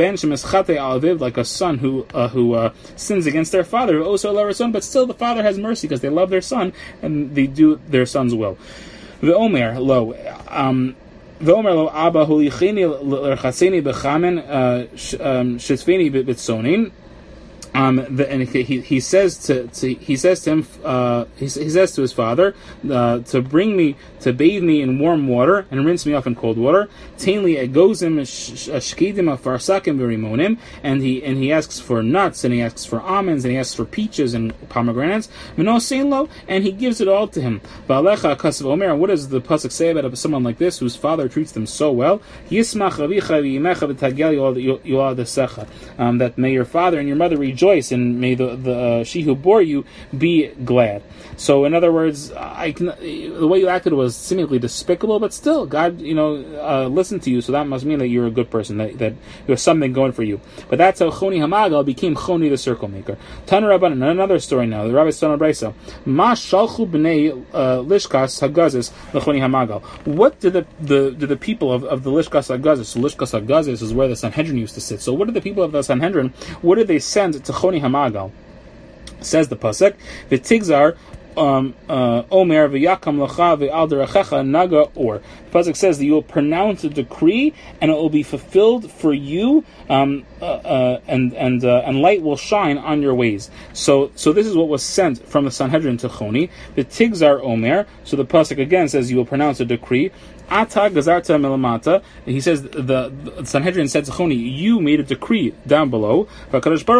Speaker 1: like a son who uh, who uh, sins against their father, but still the father has mercy because they love their son and they do their son's will. The Omer lo um V'omer lo Abba hulicheni l'rchatzeni b'chamen shetzveni b'tzonin. Um, the, and he, he says to, to he says to him uh, he, he says to his father uh, to bring me to bathe me in warm water and rinse me off in cold water. Tainli egozim shkidim afarsakim v'rimonim, and he and he asks for nuts, and he asks for almonds, and he asks for peaches and pomegranates. Lo, and he gives it all to him. Ba'alecha kasav omer. What does the pasuk say about someone like this whose father treats them so well? Yismach avicha v'imecha v'tagel yo'adesecha. Um, that may your father and your mother rejoice, and may the, the uh, she who bore you be glad. So, in other words, I can, the way you acted was seemingly despicable, but still, God, you know, uh, listened to you, so that must mean that you're a good person, that, that there's something going for you. But that's how Choni Hamagal became Choni the circle maker. Tana Rabbanan, another story now. The Rabbi Stone Brisa, Ma shalchu b'nei lishkas hagazis l'Choni Hamagal. What did the, the did the people of, of the lishkas hagazis? So lishkas hagazis is where the Sanhedrin used to sit. So what did the people of the Sanhedrin? What did they send to Choni Hamagal? Says the pasuk, v'tigzar um uh Omer v'yakam lacha v'al derachecha naga or. The pasuk says that you will pronounce a decree and it will be fulfilled for you, um uh, uh and and uh, and light will shine on your ways. So so this is what was sent from the Sanhedrin to Choni. The Tigzar Omer. So the pasuk again says you will pronounce a decree. Ata gazarta melamata. He says the, the Sanhedrin said to Choni, you made a decree down below. And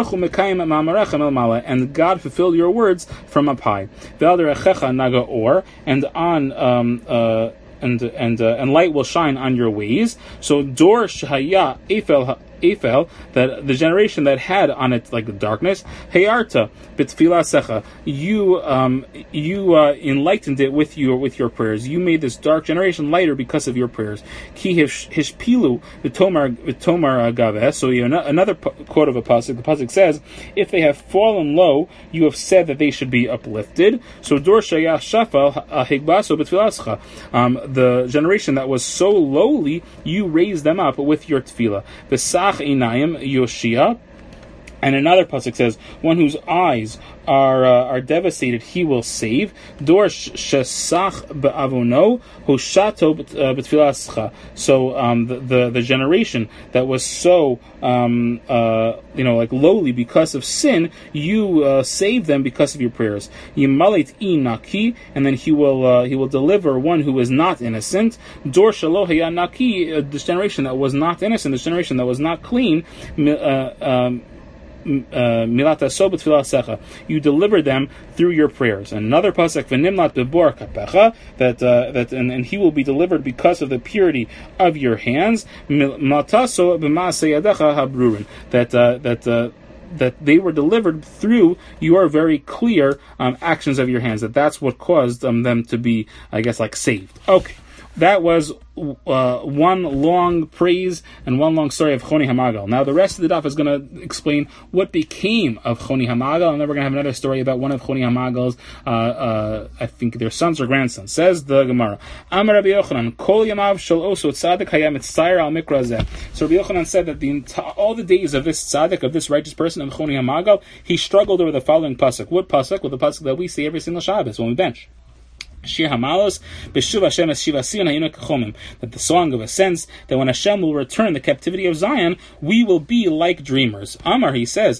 Speaker 1: God fulfilled your words from up high. Naga or, and on um uh and and uh, and light will shine on your ways. So dor shahaya efel Ephel, that the generation that had on it like the darkness, Heyarta bitfila secha, you um you uh, enlightened it with your with your prayers. You made this dark generation lighter because of your prayers. Ki hishpilu v'tomar v'tomar agave. So you know, another quote of a pasuk. The pasuk says, "If they have fallen low, you have said that they should be uplifted." So dor shayach shafal higbaso bitfilascha. Um, the generation that was so lowly, you raised them up with your tefillah. The Inayim Yoshia, and another pasuk says, "One whose eyes are uh, are devastated, he will save." Dor shesach be'avono hushato b'tfilascha. So um, the, the the generation that was so um, uh, you know like lowly because of sin, you uh, saved them because of your prayers. Yimalit inaki, and then he will uh, he will deliver one who is not innocent. Dor shalo naki, this generation that was not innocent, this generation that was not clean. Uh, um, milata so b'tfilah secha. You deliver them through your prayers. And another pasuk v'nimlat b'bor kapecha, that uh, that and, and he will be delivered because of the purity of your hands. Milata so b'maaseh yadecha habrurin, that uh, that. Uh, that they were delivered through your very clear um, actions of your hands, that that's what caused um, them to be, I guess, like saved. Okay, that was uh, one long praise and one long story of Choni Hamagal. Now the rest of the daf is going to explain what became of Choni Hamagal, and then we're going to have another story about one of Choni Hamagal's, uh, uh, I think their sons or grandsons. Says the Gemara, Amar Rabbi Yochanan, Kol Yamav Shel Oso Tzadik Hayam Etzair Al Mikra Zeh. So Rabbi Yochanan said that the enti- all the days of this tzaddik, of this righteous person of Choni Hamagal, he struggled over the following pasuk. What pasuk? Well, the pasuk that we say every single Shabbos when we bench. Shir Hamalos, Beshuv Hashem es Shiva Sion Hayinu Kechomim, that the song of ascents, that when Hashem will return the captivity of Zion, we will be like dreamers. Amar, he says,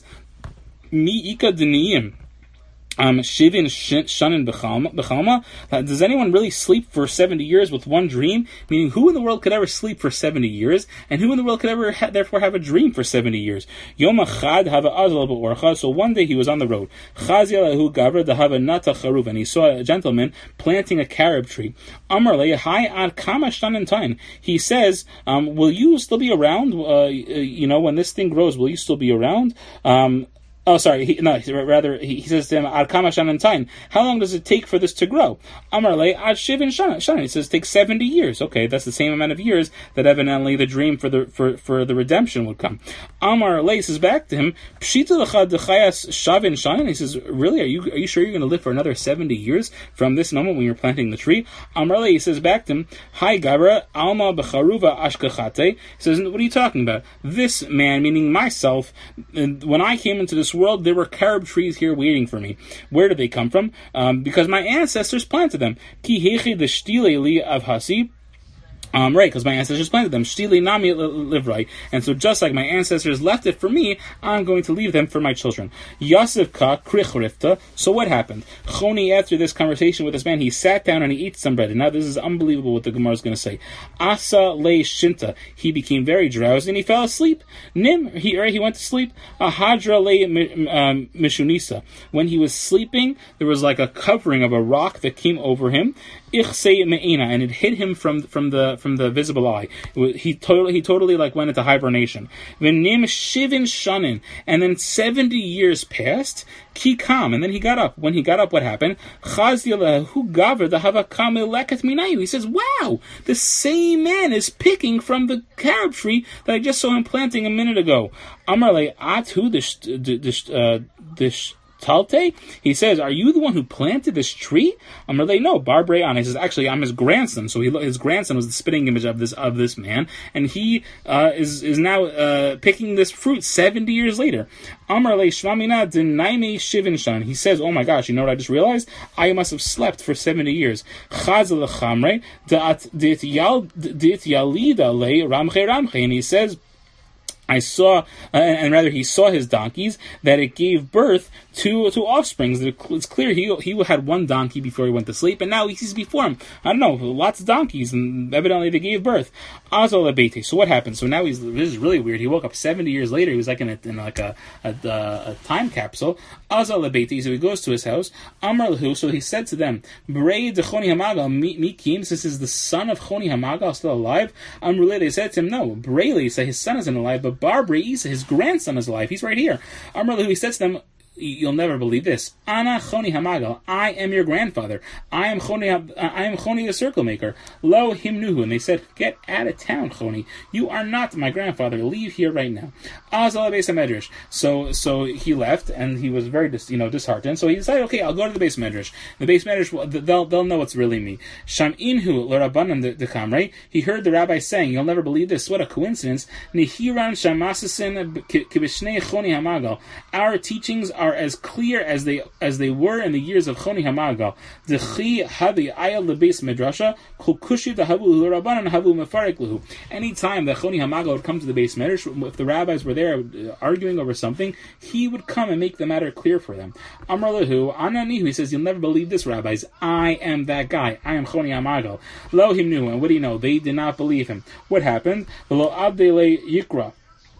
Speaker 1: Mi Ika Diniyim. Um, Shivin Shanin Bechalma. Does anyone really sleep for seventy years with one dream? Meaning, who in the world could ever sleep for seventy years? And who in the world could ever ha- therefore have a dream for seventy years? Yom Achad Hava Azal B'Orcha. So one day he was on the road. Chazialahu Gavra Dahava Nata Charuv, and he saw a gentleman planting a carob tree. Amar Le Hai Ad Kama Shanin Tain. He says, um, "Will you still be around? Uh, you know, when this thing grows, will you still be around?" Um, Oh, sorry. He, no, rather, he, he says to him, Ad kama shanan tain. How long does it take for this to grow? Amar le ad shivin shanan. He says it takes seventy years. Okay, that's the same amount of years that evidently the dream for the for, for the redemption would come. Amar le says back to him, Pshita lecha dechayas shavin shanan. He says, really, are you are you sure you're going to live for another seventy years from this moment when you're planting the tree? Amar le, he says back to him, Hi Gabra alma becharuva ashkachate. He says, what are you talking about? This man, meaning myself, when I came into this world, there were carob trees here waiting for me. Where did they come from? Um, because my ancestors planted them. Ki hechi the shtile li av hasi. Um, right, because my ancestors planted them. Shtili nami livrei. And so just like my ancestors left it for me, I'm going to leave them for my children. Yosefka krichrifta. So what happened? Choni, after this conversation with this man, he sat down and he ate some bread. And now this is unbelievable what the Gemara is going to say. Asa le shinta. He became very drowsy and he fell asleep. Nim, he, right, he went to sleep. Ahadra le um, mishunisa. When he was sleeping, there was like a covering of a rock that came over him. Ichse me'ina. And it hid him from, from the from the visible eye. He totally, he totally like went into hibernation. V'nim shivin shanin, and then seventy years passed. Ki kam, and then he got up. When he got up, what happened? Chazyalahu gaver dahava kameleket minayu. He says, "Wow, the same man is picking from the carob tree that I just saw him planting a minute ago." Amarle atu the the Talte, he says, "Are you the one who planted this tree?" I'm like, "No, Barbara on." He says, "Actually, I'm his grandson." So he, his grandson was the spitting image of this of this man, and he uh, is is now uh, picking this fruit seventy years later. Amar le shmamina denaimi shivin shan. He says, "Oh my gosh, you know what I just realized? I must have slept for seventy years." Chazal lechamre dat dit yal dit yalida le ramche ramche, and he says, I saw, uh, and, and rather he saw his donkeys, that it gave birth to to offsprings. It's clear he he had one donkey before he went to sleep, and now he sees before him, I don't know, lots of donkeys, and evidently they gave birth. Azal abete. So what happened? So now he's, this is really weird. He woke up seventy years later. He was like in, a, in like a, a, a time capsule. Azal abete. So he goes to his house. Amar lahu. So he said to them, Berei de Choni Hamagal mikim. This is the son of Choni Hamagal still alive. Amruleh. They said to him, no. Berei. So his son isn't alive, but Barbara Isa, his grandson, is alive. He's right here. Amar lahu. He says to them, you'll never believe this. Ana Choni Hamagal. I am your grandfather. I am Choni. I am Choni the circle maker. Lo himnuhu. And they said, get out of town, Choni. You are not my grandfather. Leave here right now. Azal beis medrash. So so he left, and he was very dis, you know disheartened. So he decided, okay, I'll go to the beis medrash. The beis medrash, they'll they'll know it's really me. Sham inhu l'Rabbanan the kamrei. He heard the rabbi saying, you'll never believe this. What a coincidence. Nehiran shamasasin kibishnei Choni Hamagal. Our teachings are as clear as they as they were in the years of Choni Hamagal. Dechi havi ayal lebeis medrasha kol kushi dahavu l'Rabbanan havu mefarek lahu. Any time that Choni Hamagal would come to the beis medrash, if the rabbis were there arguing over something, he would come and make the matter clear for them. Amar lahu ananihu. He says, you'll never believe this, rabbis. I am that guy. I am Choni Hamagal. Lo himnu. And what do you know? They did not believe him. What happened? V'lo abdele yikra.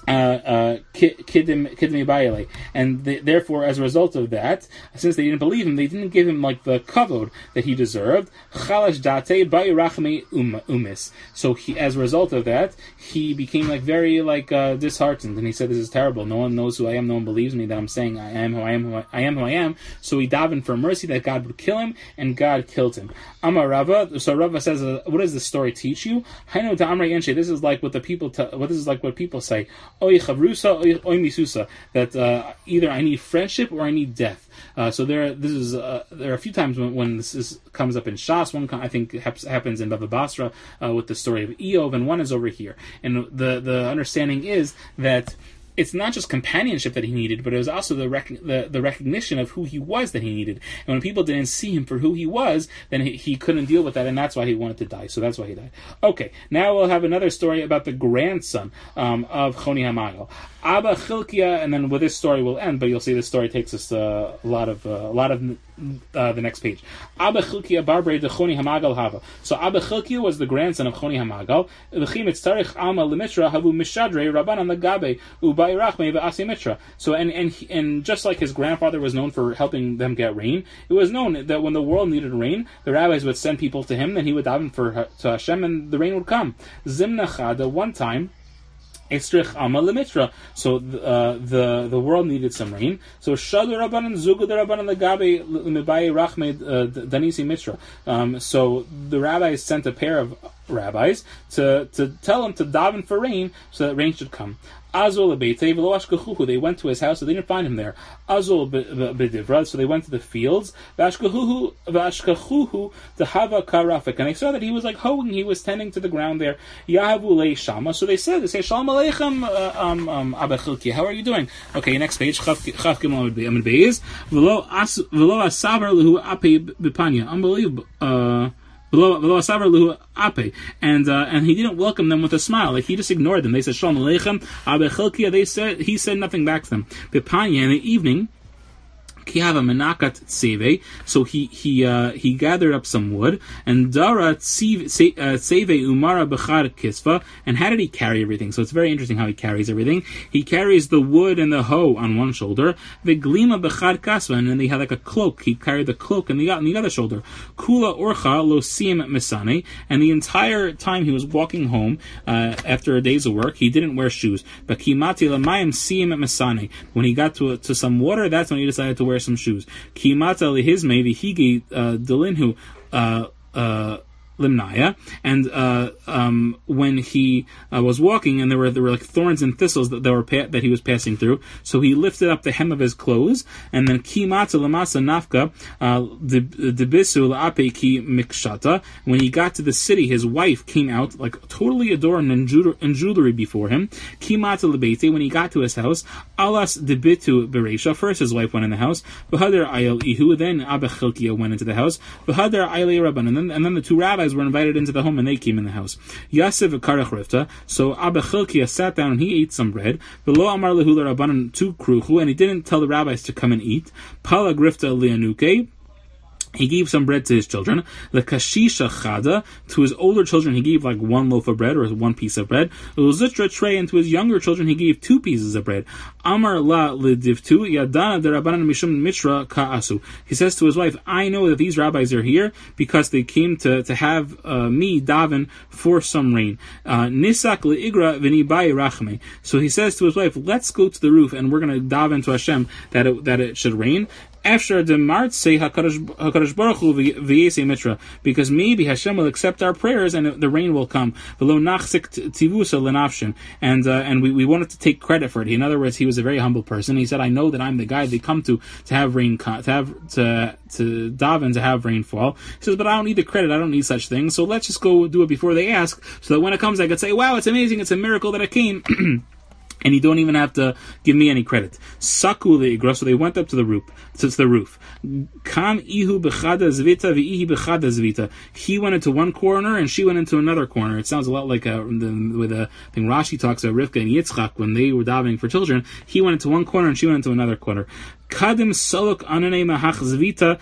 Speaker 1: Uh, uh, kidim kidim bayale, and the, therefore, as a result of that, since they didn't believe him, they didn't give him like the kavod that he deserved. Chalash date bayirachme umis. So he, as a result of that, he became like very like uh, disheartened, and he said, "This is terrible. No one knows who I am. No one believes me that I'm saying I am who I am. Who I, I am who I am." So he davened for mercy that God would kill him, and God killed him. Amar Rava. So Rava says, uh, "What does this story teach you? Hainu ta'amrei yenshe. This is like what the people. T- what this is like what people say." Oy chavrusa, oy misusa, that uh, either I need friendship or I need death. Uh, so there, this is uh, there are a few times when, when this is, comes up in Shas. One I think happens in Bava Basra uh, with the story of Eov, and one is over here. And the the understanding is that it's not just companionship that he needed, but it was also the, rec- the the recognition of who he was that he needed. And when people didn't see him for who he was, then he, he couldn't deal with that, and that's why he wanted to die. So that's why he died. Okay, now we'll have another story about the grandson um, of Choni HaMagal. Abba Chilkiah, and then with this story we'll end, but you'll see this story takes us uh, a lot of uh, a lot of uh, the next page. Abba Chilkiah Barbre de Choni HaMagal Hava. So Abba Chilkiah was the grandson of Choni HaMagal. V'chim etzarich alma lemitra havu mishadre rabbanan lagabe ubayirachme v'asi mitra. So and and and just like his grandfather was known for helping them get rain, it was known that when the world needed rain, the rabbis would send people to him, then he would daven for to Hashem, and the rain would come. Zimna Chada, one time. Estrich Amal Lemitra. So uh, the the world needed some rain. So Shadu Rabbanan Zugud Rabbanan Lagabe Mibai Rachmed Danisi Mitra. Um So the rabbis sent a pair of rabbis to to tell him to daven for rain so that rain should come. Azul Beitei V'lo Ashkachuhu. They went to his house, so they didn't find him there. Azul B'Divra. So they went to the fields. V'Ashkachuhu V'Ashkachuhu T'Hava Karafik. And they saw that he was like hoeing. He was tending to the ground there. Yahavu Lei Shama. So they said, they say Shalom Aleichem um um Abba Chilkiah. How are you doing? Okay, next page. Chaf Gimel Amid Beis. V'lo Asavar Lehu Ape B'Panya. Unbelievable. Uh. And uh, and he didn't welcome them with a smile. Like he just ignored them. They said Shalom Aleichem, Abba Chilkiah. They said he said nothing back to them. B'Panya, in the evening, Kihava Menakat Tseve. So he he uh, he gathered up some wood, and Dara Tseve Umara Bechar Kisva. And how did he carry everything? So it's very interesting how he carries everything. He carries the wood and the hoe on one shoulder, the Glima Bechar Kasva, and then they had like a cloak. He carried the cloak on the on the other shoulder. Kula Orcha Lo Sim Misane. And the entire time he was walking home uh, after a day's of work, he didn't wear shoes. But Kimati Lamayim Sim Misane. When he got to to some water, that's when he decided to wear some shoes. Kimata lihizme v'higi delinhu limnaya, and uh, um, when he uh, was walking, and there were there were like thorns and thistles that, that were pa- that he was passing through, so he lifted up the hem of his clothes, and then kimata lamasa nafka debisu la'ape ki mikshata. When he got to the city, his wife came out like totally adorned in jewelry before him. Kimata lebeite. When he got to his house, alas debitu beresha. First, his wife went in the house. V'hadar ayel ihu. Then Abba Chilkiah went into the house. V'hadar ayel rabban. And then and then the two rabbis were invited into the home, and they came in the house. Yasef v'karach rifta. So Abba Chilkiah sat down and he ate some bread. V'lo amar lehu l'rabbanan tu kruchu, and he didn't tell the rabbis to come and eat. Pala grifta lianuke. He gave some bread to his children. The kashisha chada, to his older children he gave like one loaf of bread or one piece of bread. L'zutra trey, and to his younger children he gave two pieces of bread. Amar la lidivtu yadana derabanan mishum mitra ka'asu. He says to his wife, I know that these rabbis are here because they came to to have uh, me daven for some rain. Nisak leigra v'nibai rachme. So he says to his wife, let's go to the roof and we're going to daven to Hashem that it, that it should rain. After the Mart say Hakadosh Baruch Hu v'yesei mitra, because maybe Hashem will accept our prayers and the rain will come. V'lo nachzik tivusa lenafshin, and uh, and we, we wanted to take credit for it. In other words, he was a very humble person. He said, "I know that I'm the guy they come to to have rain, to have to to daven to have rainfall." He says, "But I don't need the credit. I don't need such things. So let's just go do it before they ask, so that when it comes, I could say, wow, it's amazing. It's a miracle that it came." And you don't even have to give me any credit. Saku le'igra, so they went up to the roof. To the roof. Kam ihu b'chada zvita v'ihi b'chada zvita. He went into one corner and she went into another corner. It sounds a lot like a, with a thing Rashi talks about Rivka and Yitzchak when they were davening for children. He went into one corner and she went into another corner. Kadim saluk anane mahach zvita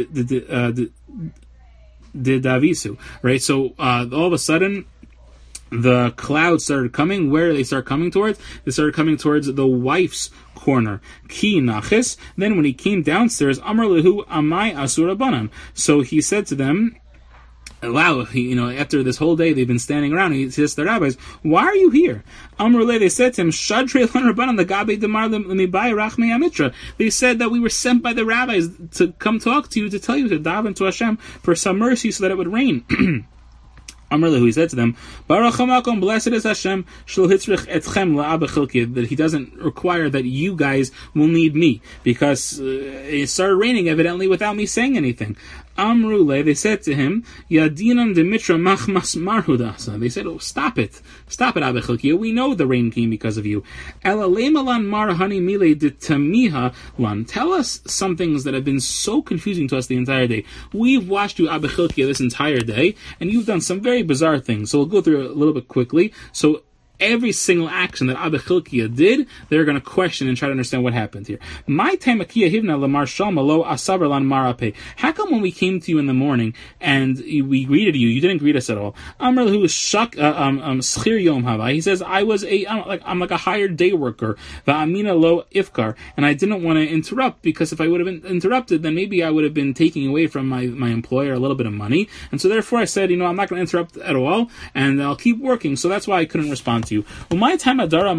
Speaker 1: de davisu. Right. So uh, all of a sudden, the clouds started coming. Where did they start coming towards? They started coming towards the wife's corner. Ki nachis. Then when he came downstairs, Amar lehu amai asura banan. So he said to them, wow, you know, after this whole day they've been standing around, he says to the rabbis, why are you here? Amruleh, they said to him, Shadre lan rabbanan the gabe demar lemibai rachmei amitra. They said that we were sent by the rabbis to come talk to you, to tell you to daven to Hashem for some mercy so that it would rain. Amrullah, he said to them, Baruch HaMakom, blessed is Hashem, shlo hitzrich etchem la'aba chilki, that he doesn't require that you guys will need me, because uh, it started raining evidently without me saying anything. Amrullah, they said to him, Yadinan demitra machmas marhudasa. They said, oh, stop it. Stop it, Abba Chilkiah. We know the rain came because of you. Ela lemalan marahani mile de tamiha lan. Tell us some things that have been so confusing to us the entire day. We've watched you, Abba Chilkiah, this entire day, and you've done some very bizarre things. So we'll go through it a little bit quickly. So every single action that Abba Chilkiah did, they're going to question and try to understand what happened here. My tamakia hivna lamar shalma lo asaber lan marape. How come when we came to you in the morning and we greeted you, you didn't greet us at all? Amr who was shak um um schir yom hava. He says I was a I'm like I'm like a hired day worker. Va'amina lo ifkar, and I didn't want to interrupt, because if I would have been interrupted, then maybe I would have been taking away from my my employer a little bit of money, and so therefore I said, you know, I'm not going to interrupt at all, and I'll keep working. So that's why I couldn't respond to you. And how come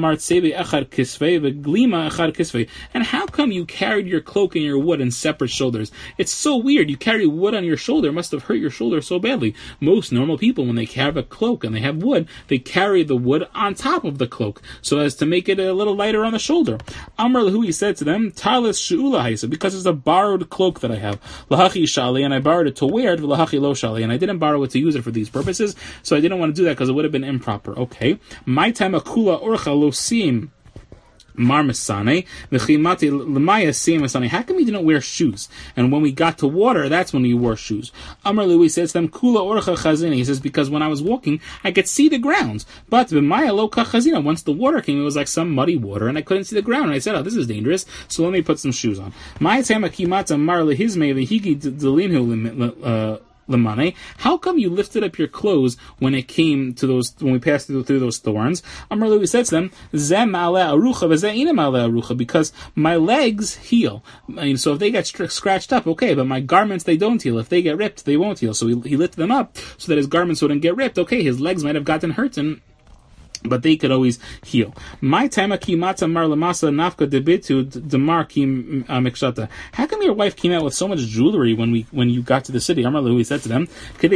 Speaker 1: you carried your cloak and your wood in separate shoulders? It's so weird. You carry wood on your shoulder. It must have hurt your shoulder so badly. Most normal people, when they have a cloak and they have wood, they carry the wood on top of the cloak so as to make it a little lighter on the shoulder. Amr Lahu, he said to them, Talis Shu'ula Haisa, because it's a borrowed cloak that I have. Lahachi Shali, and I borrowed it to wear it, Lahachi Lo Shali, and I didn't borrow it to use it for these purposes, so I didn't want to do that because it would have been improper. Okay. My time Kula orcha lo sim marmasane v'chimati lemaya sim masane. How come you didn't wear shoes? And when we got to water, that's when you wore shoes. Amar Louis says to them, Kula orcha chazina. He says, because when I was walking, I could see the grounds. But v'maya lo chazina. Once the water came, it was like some muddy water, and I couldn't see the ground. And I said, oh, this is dangerous. So let me put some shoes on. My time akimata mar lehizme v'higi delinhu Lamane, how come you lifted up your clothes when it came to those, when we passed through, through those thorns? Amar Louis said to them, Zem ale arucha v'ze'inem ale arucha, because my legs heal. I mean, so if they get str- scratched up, okay, but my garments, they don't heal. If they get ripped, they won't heal. So he, he lifted them up so that his garments wouldn't get ripped. Okay, his legs might have gotten hurt, and but they could always heal. My tamaki mata mar lamasa nafka debitu demar kim mikshata. How come your wife came out with so much jewelry when we when you got to the city? Amar Lahu, he said to them,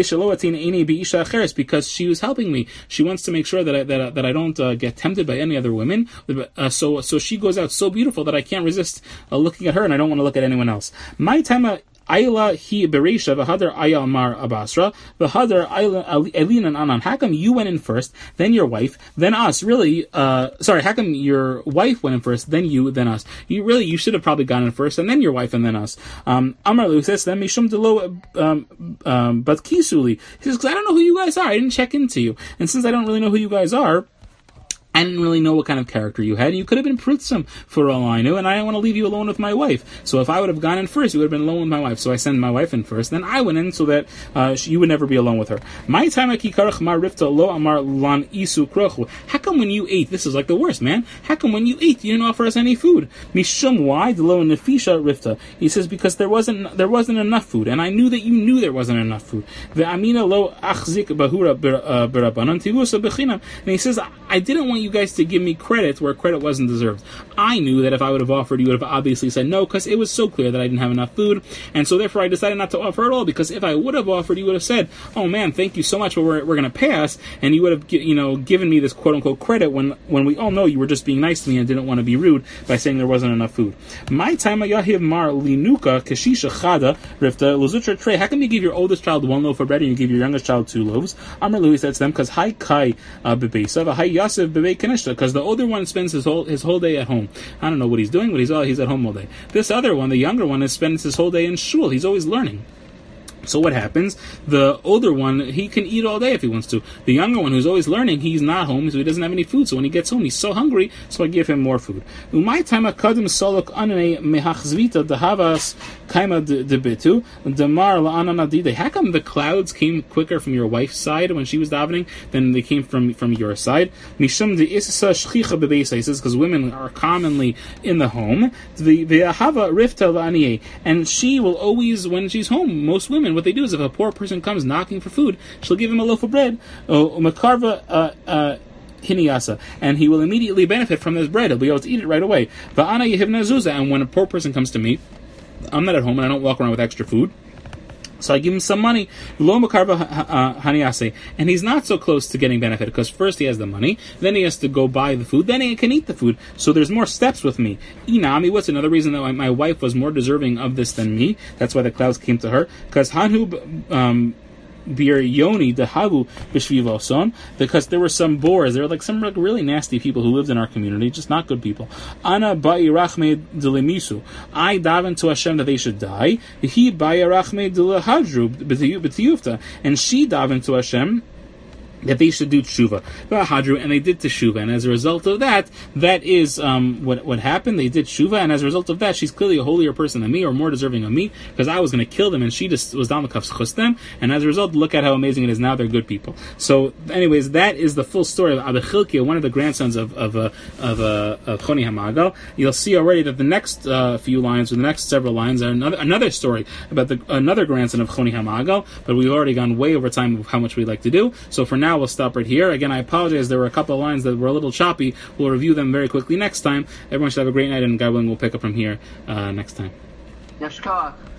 Speaker 1: because she was helping me. She wants to make sure that I that, that I don't uh, get tempted by any other women. Uh, so so she goes out so beautiful that I can't resist uh, looking at her, and I don't want to look at anyone else. My tama Ayla hi bereisha v'hadar ayal mar abasra v'hadar elinan anan. How come you went in first, then your wife, then us? Really, uh, sorry. How come your wife went in first, then you, then us? You really, you should have probably gone in first, and then your wife, and then us. Um, Amar Lu says then mishum delo um um but kisuli. He says, because I don't know who you guys are. I didn't check into you, and since I don't really know who you guys are, I didn't really know what kind of character you had. You could have been Prutzim for all I knew, and I didn't want to leave you alone with my wife. So if I would have gone in first, you would have been alone with my wife. So I sent my wife in first, then I went in so that uh, she, you would never be alone with her. My time lo amar lan isu krochu. How come when you ate, this is like the worst, man. How come when you ate, you didn't offer us any food? Mishum why the lo nefisha rifta. He says, because there wasn't there wasn't enough food, and I knew that you knew there wasn't enough food. The amina lo achzik bahura berabanan tigusa bechinam. And he says, I didn't want you guys to give me credit where credit wasn't deserved. I knew that if I would have offered, you would have obviously said no, because it was so clear that I didn't have enough food, and so therefore I decided not to offer at all, because if I would have offered, you would have said, oh man, thank you so much, but we're, we're going to pass, and you would have you know given me this quote-unquote credit when, when we all know you were just being nice to me and didn't want to be rude by saying there wasn't enough food. My time yahiv mar linuka kashisha chada rifta luzutra trey. How come you give your oldest child one loaf of bread and you give your youngest child two loaves? Amar Louis said to them, because hi kai bebesa, hi yasef bebe kanishta, because the older one spends his whole his whole day at home. I don't know what he's doing, but he's all he's at home all day. This other one, the younger one, is spends his whole day in shul. He's always learning. So what happens? The older one, he can eat all day if he wants to. The younger one, who's always learning, he's not home, so he doesn't have any food. So when he gets home, he's so hungry, so I give him more food. Umay time kadim solok anane mehachzvita dehavas kaima debitu demar la'ananadide. How come the clouds came quicker from your wife's side when she was davening than they came from from your side? Mishum de isasa shchicha bebeisa. He says because women are commonly in the home. The the ahava rifta la'aniye, and she will always, when she's home, most women, what they do is if a poor person comes knocking for food, she'll give him a loaf of bread, oh, makarva, uh, uh, hiniasa, and he will immediately benefit from this bread. He'll be able to eat it right away. Va'ana yehivna zuza, and when a poor person comes to me, I'm not at home and I don't walk around with extra food, so I give him some money, lo makarva haniase, and he's not so close to getting benefit because first he has the money, then he has to go buy the food, then he can eat the food. So there's more steps with me. Inami, what's another reason that my, my wife was more deserving of this than me? That's why the clouds came to her. Because Hanhu um, Bir Yoni Dehavu Bishvivoson, because there were some boars, there were like some like really nasty people who lived in our community, just not good people. Ana Ba'irachme Delemisu. I daven to Hashem that they should die. He Ba'irachme Delehadru B'tiyufta. And she davened to Hashem that they should do tshuva, and they did teshuva, and as a result of that, that is um, what what happened. They did tshuva, and as a result of that, she's clearly a holier person than me, or more deserving of me, because I was going to kill them, and she just was down the kafs chustem, and as a result, look at how amazing it is. Now they're good people. So, anyways, that is the full story of Abba Chilkiah, one of the grandsons of of uh, of, uh, of Choni Hamagal. You'll see already that the next uh, few lines, or the next several lines, are another another story about the another grandson of Choni Hamagal, but we've already gone way over time of how much we like to do. So for now, we'll stop right here. Again, I apologize. There were a couple of lines that were a little choppy. We'll review them very quickly next time. Everyone should have a great night, and God willing, we'll pick up from here uh, next time.